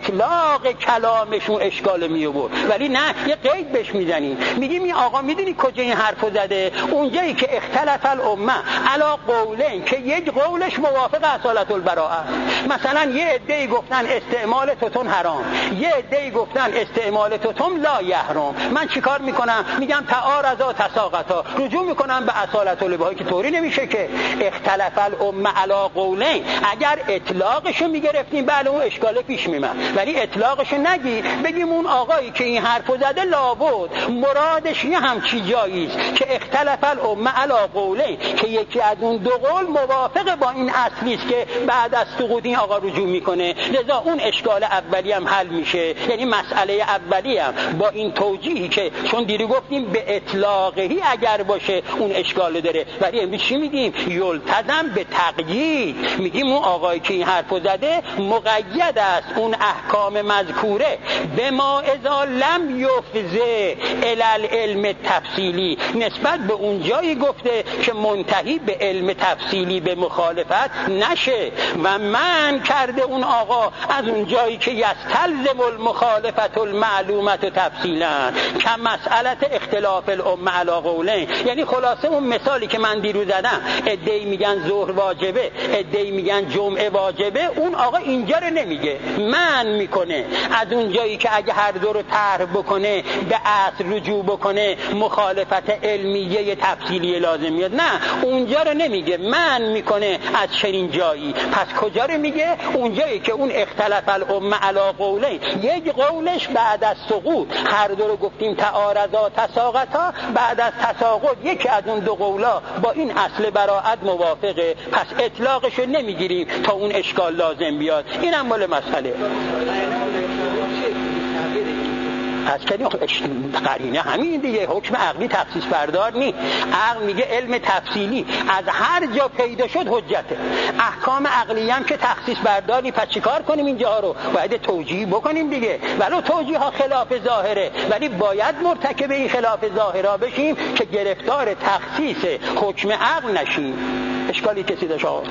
اطلاق کلامشون اشکال می آورد، ولی نه یه قید بهش میزنیم. میگیم این آقا میدونی کجا این حرفو زده؟ اونجایی که اختلف الامه علی قولین، که یک قولش موافق اصالت البراءه. مثلا یه عده‌ای گفتن استعمال توتون حرام، یه عده‌ای گفتن استعمال توتون لا یحرم. من چیکار میکنم؟ میگم تعارضا تساقطا، رجوع میکنم به اصالت البراءه که طوری نمیشه که اختلف الامه علی قولین. اگر اطلاقشو میگرفتیم بله اون اشکال پیش میاد، ولی اطلاقشو نگی، بگیم اون آقایی که این حرفو زده لابد مرادش یه همچی جاییست که اختلف الامه علی قولین، که یکی از اون دو قول موافق با این اصلیست که بعد از سقوط این آقا رجوع میکنه. لذا اون اشکال اولی هم حل میشه. یعنی یعنی مسئله اولی هم با این توجیهی که چون دیرو گفتیم به اطلاقی اگر باشه اون اشکال داره، ولی امروز چی میگیم؟ یلتزم به تقیید. میگیم اون آقایی که این حرفو زده مقید است اون احکام مذکوره به ما اذا لم یفضه الی العلم تفصیلی، نسبت به اون جایی گفته که منتهی به علم تفصیلی به مخالفت نشه و من کرده اون آقا از اون جایی که یستلزم المخالفت المعلومت و تفصیلا که مسئله اختلاف الامه علی قولین. یعنی خلاصه اون مثالی که من دیروز زدم، عده‌ای میگن ظهر واجبه، عده‌ای میگن جمعه واجبه، اون آقا اینجا رو نمیگه، من میکنه از اون جایی که اگه هر دو رو طرح بکنه به اصل رجوع بکنه مخالفت علمیه تفصیلی لازم میاد، نه اونجا رو نمیگه، من میکنه از چنین جایی. پس کجا رو میگه؟ اونجایی که اون اختلاف الامه علی قولین، یک قولش بعد از سقوط، هر دو رو گفتیم تعارضا تساقطا، بعد از تساقط یکی از اون دو قولا با این اصل براءت موافقه، پس اطلاقش رو نمیگیریم تا اون اشکال لازم بیاد. اینم مال مسئله از کردیم. قرینه همین دیگه، حکم عقلی تخصیص بردار نی. عقل میگه علم تفصیلی از هر جا پیدا شد حجته. احکام عقلی هم که تخصیص بردار نی، پس چیکار کنیم اینجا رو؟ باید توجیه بکنیم دیگه، ولو توجیه ها خلاف ظاهره، ولی باید مرتکب این خلاف ظاهرا بشیم که گرفتار تخصیص حکم عقل نشیم. اشکالی کسی داشت آقا؟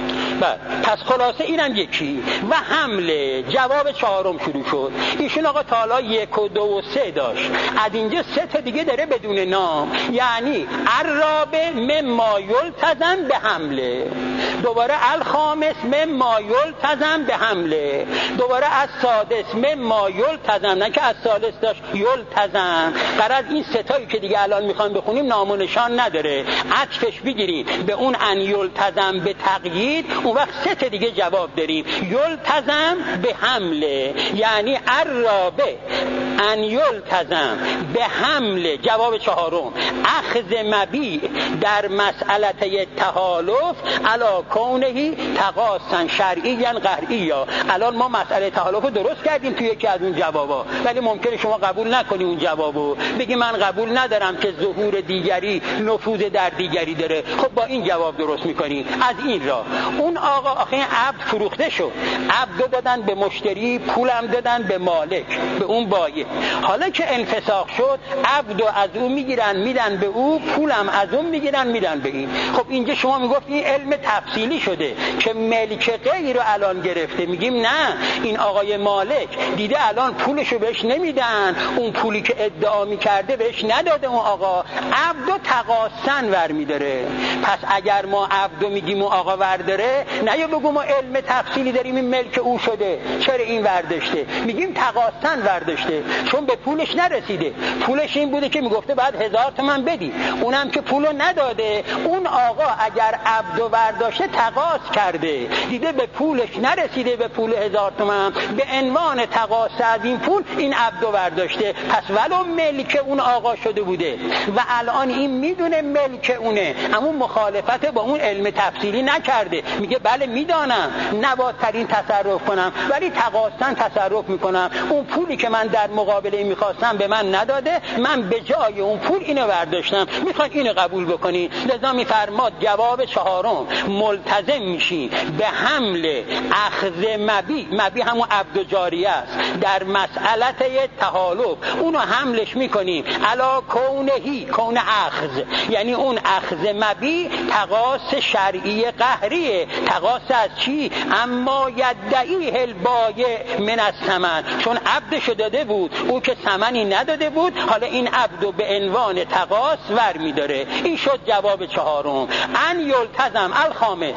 پس خلاصه اینم یکی. و حمله جواب چهارم شروع شد. ایشون آقا تالا یک و دو و سه داشت، از اینجا سه تا دیگه داره بدون نام، یعنی الرابع مما یلتزم به حمله، دوباره الخامس مما یلتزم به حمله، دوباره از سادس مما یلتزم، نه که از سالس داشت یلتزم. قرار این سه تایی که دیگه الان میخوام بخونیم نام و نشان نداره، عطفش بگیریم به اون ان یلتزم به تقیید، اون وقت سه تا دیگه جواب داریم. یلتزم به حمله یعنی الرابع ان یلتزم به حمله، جواب چهارم اخذ مبیع در مسئله تحالف علا کونهی تقاصا شرعیا قهریا. الان ما مسئله تحالف رو درست کردیم توی یکی از اون جوابا، ولی ممکنه شما قبول نکنی اون جوابو، بگی من قبول ندارم که ظهور دیگری نفوذ در دیگری داره. خب با این جواب درست میکنی. از این را اون آقا آخه عبد فروخته شد، عبد دادن به مشتری، پولم دادن به مالک، به اون بایع. حالا که انفساخ شد، عبد از اون میگیرن میدن به او، پولم از اون میگیرن میدن به این. خب اینجا شما میگفت این علم تفصیلی شده که ملک غیر رو الان گرفته. میگیم نه، این آقای مالک دیده الان پولشو بهش نمیدن، اون پولی که ادعا میکرده بهش نداده اون آقا، عبدو تقاصن ور میداره. پس اگر ما عبدو میگیم اون آقا ور داره، نه یا بگو ما علم تفصیلی داریم این ملک او شده، چرا این ورداشته؟ میگیم تقاصن ورداشته، چون به پولش نرسیده. پولش این بوده که میگفته بعد هزار تومن بدی، اونم که پولو نداده. اون آقا اگر عبدو ورداشته تقاص کرده، دیده به پولش نرسیده، به پول هزار تومن، به عنوان تقاص از این پول این عبدو ورداشته. پس ولو ملک اون آقا شده بوده و الان این میدونه ملک اونه، اما مخالفت با اون علم تفصیلی نکرده، میگه بله میدانم نباید ترین تصرف کنم، ولی تقاصن تصرف میکنم. اون پولی که من در مقابله میخواستم به من نداده، من به جای اون پول اینو برداشتم، میخواد اینو قبول بکنی. لذا میفرماد جواب چهارم ملتزم میشی به حمل اخذ مبی، مبی همون عبد و جاریه است، در مسئله تحالف اونو حملش میکنیم علا کونهی، کون اخذ یعنی اون اخذ مبی تقاص شرعی قهریه. تقاص از چی؟ اما یدعی البایع من الثمن، چون عبدشو داده بود، او که ثمنی نداده بود، حالا این عبدو به عنوان تقاص ور میداره. این شد جواب چهارم. ان یلتزم الخامس،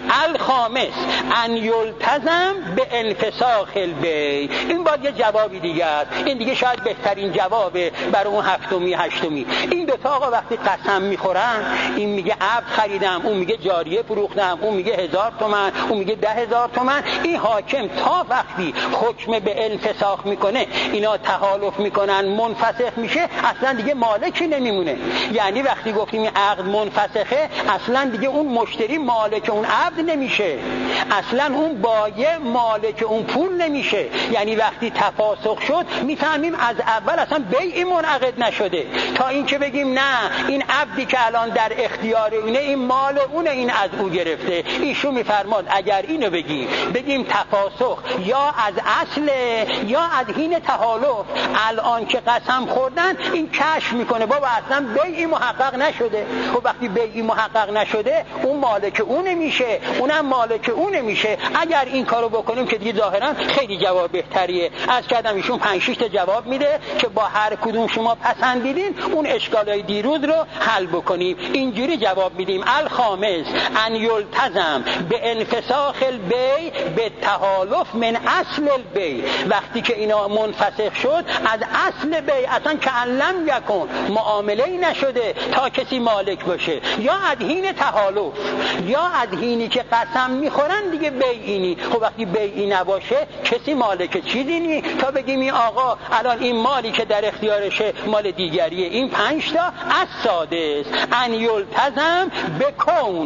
الخامس ان یلتزم به انفساخ البیع. این باید یه جوابی دیگه است، این دیگه شاید بهترین جوابه برای اون هفتمی هشتمی. این دوتا آقا وقتی قسم میخورن، این میگه عبد خریدم، اون میگه جاریه فروختم، اون میگه هزار تومن، اون میگه ده هزار تومن، این حاکم تا وقتی حکم به انفساخ میکنه، اینا تحالف میکنن، منفسخ میشه، اصلا دیگه مالکی نمیمونه. یعنی وقتی گفتیم این عقد منفسخه، اصلا دیگه اون مشتری مالک اون عبد نمیشه. اصلا اون بایع مالک اون پول نمیشه. یعنی وقتی تفاسخ شد میفهمیم از اول اصلا بیعی منعقد نشده، تا اینکه بگیم نه این عبدی که الان در اختیار اونه، این مال اونه، این از او گرفته. ایشون میفرماد اگر اینو بگیم بگیم تفاسخ یا از اصل یا از حین تحالف، الان که قسم خوردن این کشف میکنه بابا اصلا بیعی محقق نشده. و وقتی بیعی محقق نشده اون مالک اون میشه، اونم مالک اون میشه. اگر این کارو بکنیم که دیگه ظاهرا خیلی جواب بهتریه. از کردم ایشون پنج شش تا جواب میده که با هر کدوم شما پسندیدین اون اشکالای دیروز رو حل بکنیم. اینجوری جواب میدیم الخامس ان یلتزم به انفساخ البیع به تحالف من اصل البیع. وقتی که اینا منفسخ شد از اصل بیع اصلا که لم یکن معامله ای نشده تا کسی مالک باشه، یا از حین تحالف یا از حینی که قسم میخورن دیگه بیعینی. خب وقتی بیعی نباشه کسی مالک چیزی نی تا بگیم این آقا الان این مالی که در اختیارشه مال دیگریه. این پنج تا از سادس ان یلتزم بکون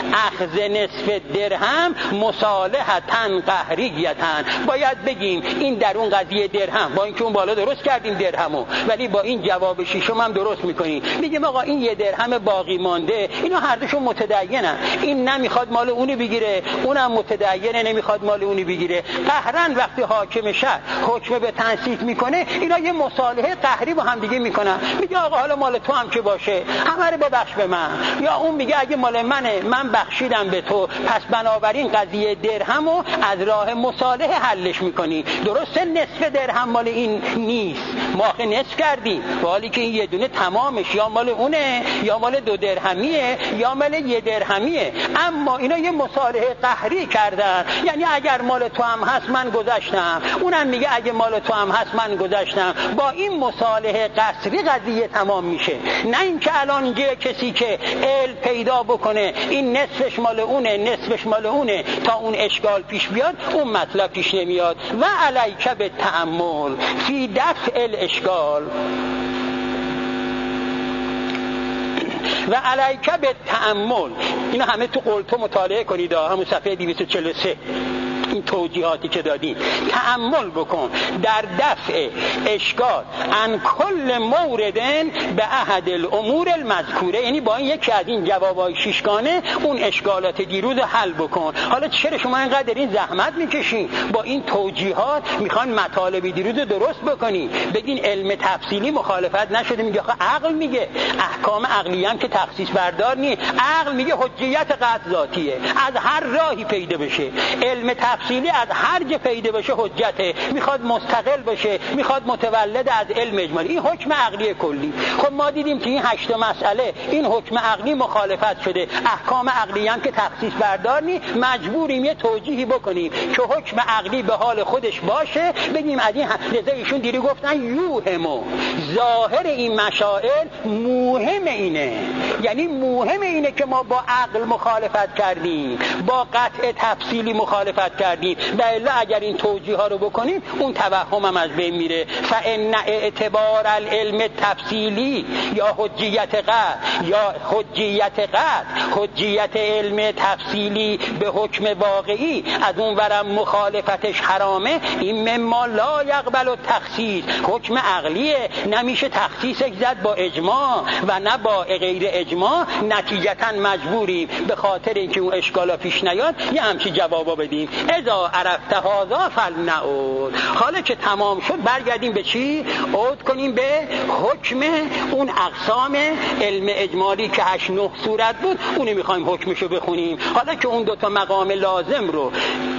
اخذ نصف درهم مصالحتن قهریتن. باید بگیم این در اون قضیه درهم، با اینکه اون بالا درست کردیم درهمو، ولی با این جواب شیشم هم درست میکنیم. میگیم آقا این یه درهم باقی مانده، اینا هر دوشون متدینن، این نمیخواد مال اونی بگیره، اونم متدینه نمیخواد مال اونی بگیره. قهرن وقتی حاکم شهر حکم به تنصیف میکنه، اینا یه مصالحه قهری با هم دیگه میکنن. میگه آقا حالا مال تو هم که باشه همه رو ببخش به من، یا اون میگه اگه مال منه من بخشیدم به تو، پس بنابراین قضیه درهمو از راه مصالحه حلش میکنی. درسته نصف درهم مال این نیست، ما آخه نصف کردیم، حالی که این یه دونه تمامش یا مال اونه یا مال دو درهمیه یا مال یه درهمیه. اما اینا یه مصالحه قهری کردن، یعنی اگر مال تو هم هست من گذاشتم، اونم میگه اگه مال تو هم هست من گذاشتم. با این مصالحه قصری قضیه تمام میشه، نه اینکه الان یه کسی که علم پیدا بکنه این نصفش مال اونه نصفش مال اونه تا اون اشکال پیش بیاد، اون مطلب پیش نمیاد. و علیک به تأمل فی دفع الاشکال و علیک به تأمل. اینا همه تو قلتو مطالعه کنید، همون صفحه دویست و چهل و سه این توجیهاتی که دادیم. تأمل بکن در دفع اشکال ان کل موردن به احد الامور المذکوره، یعنی با این یکی از این جوابای شیشگانه اون اشکالات دیروز حل بکن. حالا چرا شما اینقدر این زحمت میکشین؟ با این توجیهات میخوان مطالب دیروز درست بکنی، بگین علم تفصیلی مخالفت نشده. میگه آخه عقل میگه احکام عقلی هم که تخصیص بردار نیست، عقل میگه حجیت قطع ذاتیه، از هر راهی پیدا بشه. علم تفصیلی از هر جا پیدا بشه حجته، میخواد مستقل بشه، میخواد متولد از علم اجمالی. این حکم عقلی کلی. خب ما دیدیم که این هشت مسئله این حکم عقلی مخالفت شده، احکام عقلی هم که تخصیص بردار نی، مجبوریم یه توجیهی بکنیم که حکم عقلی به حال خودش باشه. بگیم از این لذا ایشون دیری گفتن یوهمو، ظاهر این مشائل موهم اینه، یعنی موهم اینه که ما با عقل مخالفت کردیم، با قطع تفصیلی مخالفت کردیم. و الا اگر این توجیه ها رو بکنیم اون توهم هم از بین میره. فان اعتبار العلم تفصیلی یا حجیت قطع یا حجیت قطع حجیت علم تفصیلی به حکم واقعی از اون ورم مخالفتش حرامه. این مما لا یقبل التخصیص، حکم عقلیه، نمیشه تخصیصش زد با اجماع و نه با غیر اجماع. نتیجتا مجبوریم به خاطر اینکه اون اشکالا پیش نیاد یه همچی جوابا بدیم. اذا عرفت هذا فلنعود. حالا که تمام شد برگردیم به چی؟ عود کنیم به حکم اون اقسام علم اجمالی که هشت نه صورت بود، اونی میخوایم حکمشو بخونیم. حالا که اون دوتا مقام لازم رو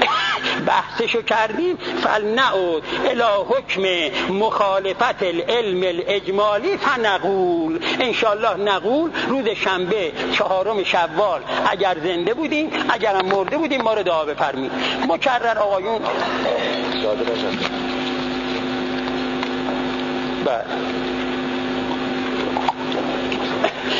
بحثشو کردیم، فلنعود الی حکم مخالفت العلم الاجمالی فنقول. انشاءالله نقول روز شنبه چهارم شوال اگر زنده بودیم، اگرم مرده بودیم ما رو دعا بفرمایید. مکرر آقایون بله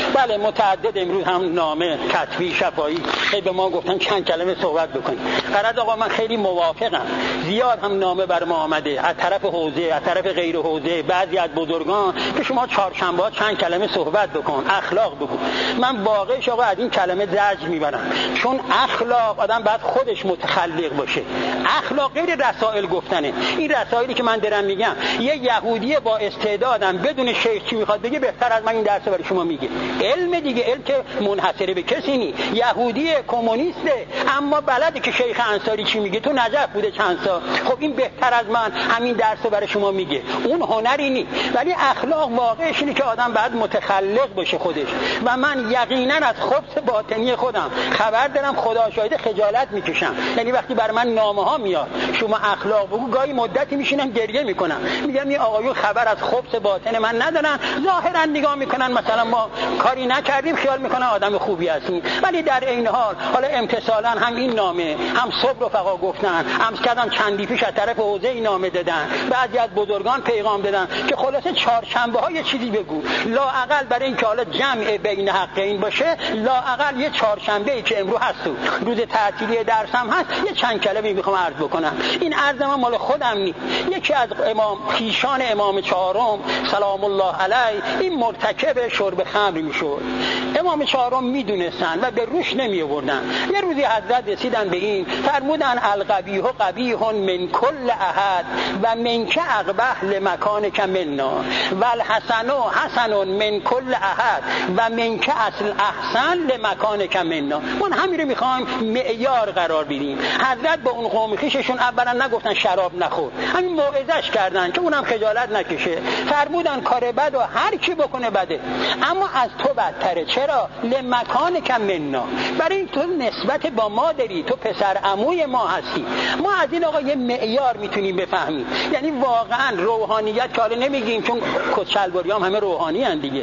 بله متعدد امروز هم نامه کتبی شفاهی به ما گفتن چند کلمه صحبت بکنیم. قرار آقا من خیلی موافقم، زیاد هم نامه بر ما آمده از طرف حوزه از طرف غیر حوزه، بعضی از بزرگان که شما چهارشنبه چند کلمه صحبت بکن، اخلاق بگو. من واقعش آقا از این کلمه زجر میبرم، چون اخلاق آدم باید خودش متخلق باشه. اخلاق غیر رسائل گفتنه. این رسائلی که من دارم میگم یه یهودی با استعدادم بدون شیخ چی میخواد بگه بهتر از من این درس برای شما میگه. علم دیگه، علم که منحصر به کسی نی. یهودی کمونیسته اما بلده که شیخ انصاری چی میگه. تو نجف بوده چند سال، خب این بهتر از من همین درس برای شما میگه. اون هنری نی. ولی اخلاق واقعش اینه که آدم باید متخلق باشه خودش. و من یقینا از خبث باطنی خودم خبر دارم، خدا شاهد خجالت میکشم. یعنی وقتی بر من نامه ها میاد شما اخلاق بگو، گاهی مدتی میشینم گریه میکنم، میگم این آقایون خبر از خبث باطن من ندارن، ظاهرا نگاه میکنن مثلا ما کاری نکردیم خیال میکنن آدم خوبی هستیم، ولی در عین حال حالا امتثالا هم این نامه هم صبح رفقا گفتن، هم کردن چندی پیش از طرف حوزه این نامه دادن، بعضی از بزرگان پیغام دادن که خلاصه چهارشنبه ها یه چیزی بگو، لااقل برای اینکه حالا جمع بین حقین باشه، لااقل یه چهارشنبه ای که امروز هست روز تعطیلی درسم هست یه چند کلمه میخوام عرض بکنم. این عرض من مال خودم نی، یکی از امام پیشان امام چهارم سلام الله علیه این مرتکب شرب خمر میشد. امام چهارم میدونستن و به روش نمی آوردن. یه روزی حضرت رسیدن به این فرمودن القبیح قبیح من کل احد و منک اقبح لمکانک منا و الحسن حسن من کل احد و منک اصل احسن لمکانک منا. من همین رو میخوایم معیار قرار بدیم. حضرت به اون قوم خویششون اولا نگفتن شراب نخور، همین موعظه‌اش کردن که اونم خجالت نکشه. فرمودن کار بد و هر کی بکنه بده، اما از تو بدتره. چرا؟ لمکانک منا، برای این تو نسبت با ما داری، تو پسر عموی ما هستی. ما از این آقا یه معیار میتونیم بفهمیم. یعنی واقعا روحانیت که حالا نمیگیم چون کچلواری هم همه روحانی هن دیگه.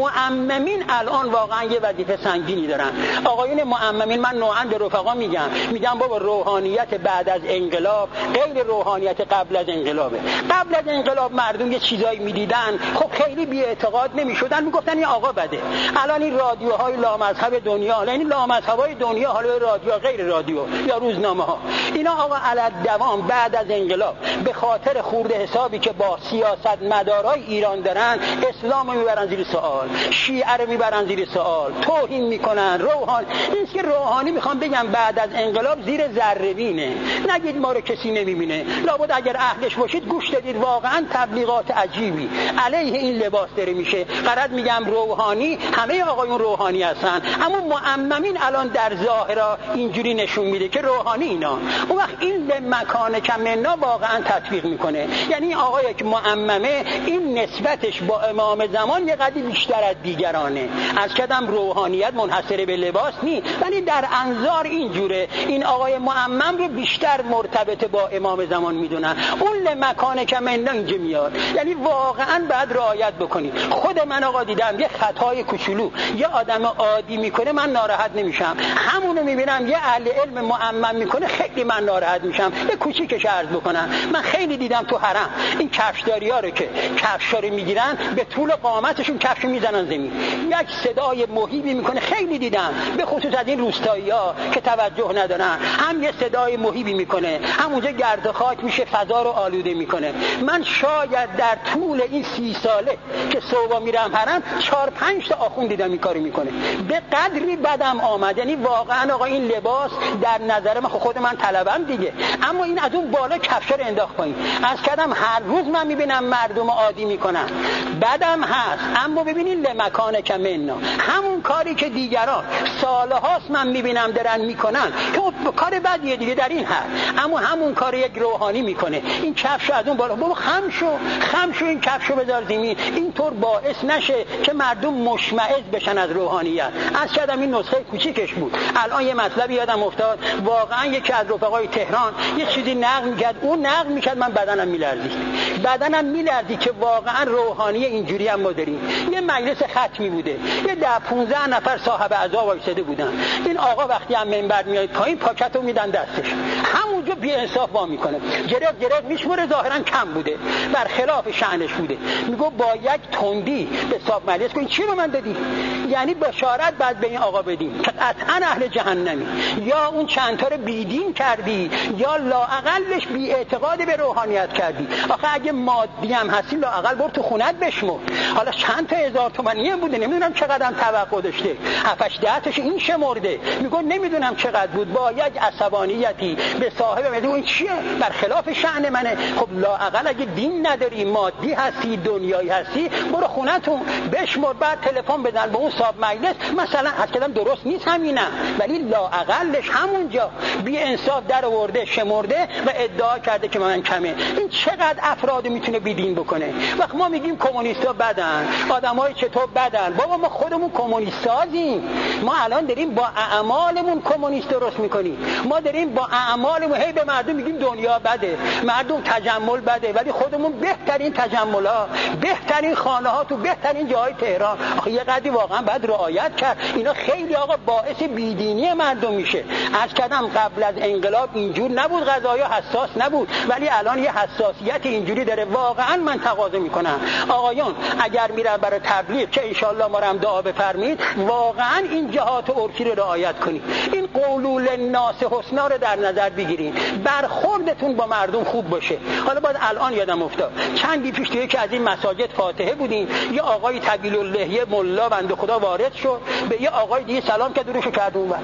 معممین الان واقعا یه وظیفه سنگینی دارن. آقایون معممین من نوعا به رفقا میگم میگم بابا روحانیت بعد از انقلاب غیر روحانیت قبل از انقلابه. قبل از انقلاب مردم یه چیزایی میدیدن خب خیلی بی اعتقاد نمیشدن، میگفتن این آقا بده. الان این رادیوهای لامذهب دنیا، یعنی لامذهبای دنیا، حالا رادیو غیر رادیو یا روزنامه ها، اینا آقا علت دوام بعد از انقلاب به خاطر خورده حسابی که با سیاست مدارای ایران دارن اسلام رو میبرن زیر سوال، شیعه رو میبرن زیر سوال، توهین میکنن. روحانی نیست که روحانی میخوام بگم بعد از انقلاب زیر ذره بینه. نگید ما رو کسی نمیبینه، لابد اگر اهلش باشید گوش دادید. واقعا تبلیغات عجیبی علیه این لباس داره میشه. قرار میگم روحانی، همه آقایون روحانی هستن، اما معممین الان در ظاهرا اینجوری نشون میده که روحانی اینا. اون وقت این به مکان کمنا واقعا تطبیق میکنه. یعنی آقایی که معممه این نسبتش با امام زمان یه قدری بیشتر از دیگرانه. از کدام روحانیت منحصر به لباس نی، ولی در انظار اینجوره. این آقای معمم رو بیشتر مرتبط با امام زمان میدونن. اون لمکان کمنا اینجا میاد. یعنی واقعا باید رعایت بکنید. خود من آقا دیدم یه خطای کوچولو یه آدم عادی میکنه من ناراحت نمیشم، همونو میبینم یه اهل علم معمم میکنه خیلی من ناراحت میشم. یه کوچیکش عرض بکنم، من خیلی دیدم تو حرم این کفشداریا رو که کفشا رو میگیرن به طول قامتشون کفش میزنن زمین، یک صدای مهیبی میکنه. خیلی دیدم به خصوص از این روستایی‌ها که توجه ندارن، هم یه صدای مهیبی میکنه، همونجا گرد و خاک میشه، فضا رو آلوده میکنه. من شاید در طول این سی ساله که صبح میرم حرم چهار پنج تا آخوند دیدم این کارو میکنه. به قدری بدم آمد. یعنی واقعا آقا این لباس در نظر من، خود من طلبم دیگه، اما این از اون بالا کفشا رو انداخت پایین. از کدام هر روز من میبینم مردم عادی میکنن، بدم هست، اما ببینین لمکان کمنا، همون کاری که دیگران سالهاست من میبینم دارن میکنن که کار بدیه دیگه در این حد، اما همون کار یک روحانی میکنه. این کفشو از اون بالا بابا خم شو خم شو این کفشو بذار زمین، اینطور باعث نشه که مردم مشمئز بشن از روحانیت. از کدام این نسخه کوچیکش بود. الان یه مطلبی یادم افتاد، واقعا یکی از رفقای تهران یه چیزی نقل میکرد، اون نقل میکرد من بدنم میلرزید بدنم میلرزید که واقعا روحانی اینجوری هم ما داریم. یه مجلس ختمی بوده، یه ده پونزده نفر صاحب عزا وایساده بودن. این آقا وقتی هم منبر میاد پایین پاکتو میدن دستش، همونجا بی انصاف وا میکنه، گرفت گرفت میشموره، ظاهرا کم بوده، برخلاف شأنش بوده. میگه با یک تندی به صاحب مجلس این چی رو من دادی. یعنی بشارت بعد به این آقا بدیم که قطعا اهل جهنمی، یا اون چند تا رو بیدین کردی یا لااقلش بی اعتقاد به روحانیت کردی. آخه اگه مادی هم هستی لااقل برو تو خونت بشمر. حالا چند تا هزار تومانی هم بوده، نمیدونم چقدر هم توقع داشته، هفتش ده تاش این شمرده، میگه نمیدونم چقدر بود، با یک عصبانیتی به صاحب میگه این چیه، برخلاف شأن منه. خب لااقل اگه دین نداری، مادی هستی، دنیایی هستی، برو خونتون بشمر، بعد تلفن بدن به اون صاحب مجلس، مثلا اصلا درست نیست همینم، ولی لااقلش همونجا بی انصاف در آورده شمرده و ادعا کرده که من کمه. این چقدر افراد میتونه بیدین بکنه؟ وقت ما میگیم کمونیستا بدن، آدمای چطور بدن، بابا ما خودمون کمونیستازیم. ما الان داریم با اعمالمون کمونیست درست میکنیم. ما داریم با اعمالمون هی به مردم میگیم دنیا بده، مردم تجمل بده، ولی خودمون بهترین تجمل‌ها، بهترین خانه‌ها تو بهترین جای تهران. آخه یه قدری واقعا باید رعایت کرد. اینا خیلی آقا باعث بیدینی مردم میشه. عرض کردم قبل از انقلاب اینجور نبود، قضایا حساس نبود، ولی الان یه حساسیت اینجوری داره. واقعا من تقاضا میکنم آقایان اگر میرن برای تبلیغ که انشالله ما رو هم دعا بفرمایید، واقعا این جهات عرفی رو رعایت کنید. این قولول الناس حسنا رو در نظر بگیرید، برخوردتون با مردم خوب باشه. حالا بعد الان یادم افتاد چندی پیش توی که از این مساجد فاتحه بودیم، یه آقای طویل اللحیه ملا بنده خدا وارد شد، به یه آقای دیگه سلام کرد، روشو کرد اون.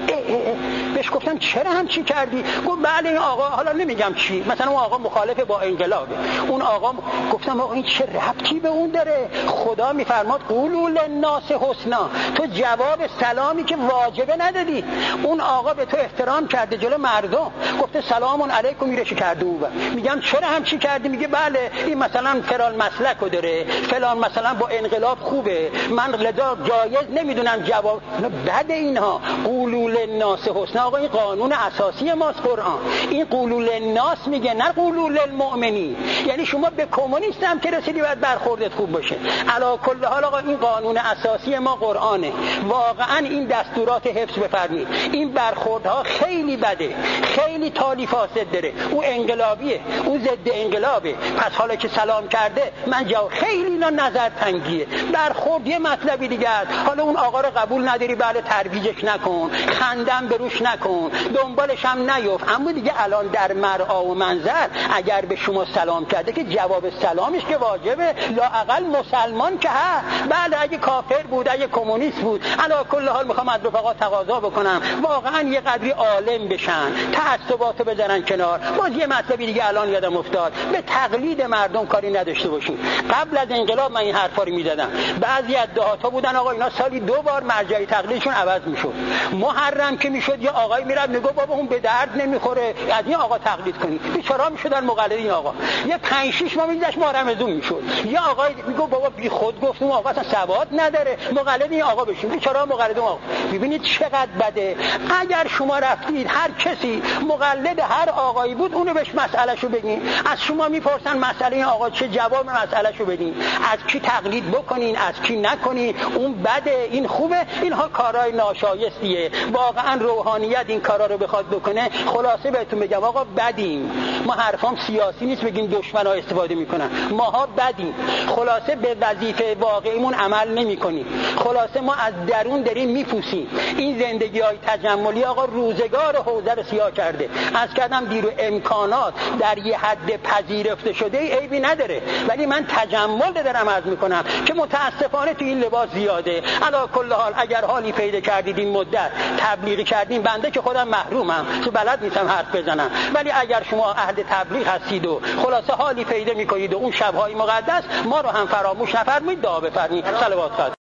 بهش گفتم چرا هم چی کردی؟ گفت بله این آقا، حالا نمیگم چی، مثلا اون آقا مخالف با انقلابه. اون آقا گفتم آقا این چه ربطی به اون داره؟ خدا میفرماد قولوا للناس حسنا. تو جواب سلامی که واجبه ندادی. اون آقا به تو احترام کرده جلو مردم، گفته سلام علیکم، میرش کرده اون. میگم چرا هم چی کردی؟ میگه بله این مثلا فلان مسلکو داره، فلان مثلا با انقلاب خوبه، من لذا جایز نمیدونم جواب. بعد اینها قولوا للناس حسنا. آقا این قانون اساسی ماست قرآن. این قولوا للناس میگه، نه قولوا للمؤمنین. یعنی شما به کمونیست هم که رسیدی باید برخوردت خوب باشه. علی کل حال آقا این قانون اساسی ما قرآنه. واقعا این دستورات حفظ بفرمایید. این برخوردها خیلی بده، خیلی تالی فاسد داره. او انقلابیه، او ضد انقلابه. پس حالا که سلام کرده من جواب، خیلی اینا نظر تنگیه. برخورد یه مطلبی دیگه است. حالا اون آقا رو قبول نداری، بله ترویجش نکن، خندم بروش نکن، دنبالش هم نیفت. اما دیگه الان در مرعا و منظر اگر به شما سلام کرده که جواب سلامش که واجبه، لااقل مسلمان که ها. بله اگه کافر بود، اگه کمونیست بود، علی کل حال میخوام از رفقا تقاضا بکنم واقعا یه قدری عالم بشن، تعصباتو بذارن کنار. باز یه مطلبی دیگه الان یادم افتاد، به تقلید مردم کاری نداشته باشین. قبل از انقلاب من این حرفا رو میزدم، بعضی از دهاتا بودن آقا اینا سالی دو بار مرجع تقلیدشون عوض میشد. محرم که میشد یه آقای میرفت میگه بابا اون به درد نمیخوره، از این آقا تقلید کنی. بیچارا میشدن مقلد این آقا. یه پنج شش ماه میذاش محرم زون میشد. یه آقای میگه بابا بی خود گفت اون آقا اصلا سواد نداره، مقلد این آقا بشین. بیچارا مقلد اون آقا. ببینید چقدر بده. اگر شما رفتید هر کسی مقلد هر آقایی بود اونو بهش مسئلهشو بگین. از شما میپرسن مسئله این آقا چه، جواب مسئلهشو بدین. از کی تقلید بکنین، از کی نکنین. اون بده، این خوبه. اینها کارهای ناشایستیه. واقعا روحانیت این کارا رو بخواد بکنه، خلاصه بهتون بگم آقا بدیم. ما حرفام سیاسی نیست بگیم دشمنا استفاده میکنن، ماها بدیم. خلاصه به وظیفه واقعیمون عمل نمیکنیم. خلاصه ما از درون داریم میپوسیم. این زندگی‌های تجملی آقا روزگار حوزه رو سیاه کرده. از کردم دیرو امکانات در یه حد پذیرفته شده ای عیبی نداره، ولی من تجمل دارم عرض میکنم که متاسفانه تو این لباس زیاده. علی کل حال اگر حالی پیدا کردید این مدت تبلیغی کردین، بنده که خودم محرومم تو بلد نیستم حرف بزنم، ولی اگر شما اهل تبلیغ هستید و خلاصه حالی پیدا میکنید و اون شب‌های مقدس ما رو هم فراموش نفرمایید، دعا بفرمایید. صلوات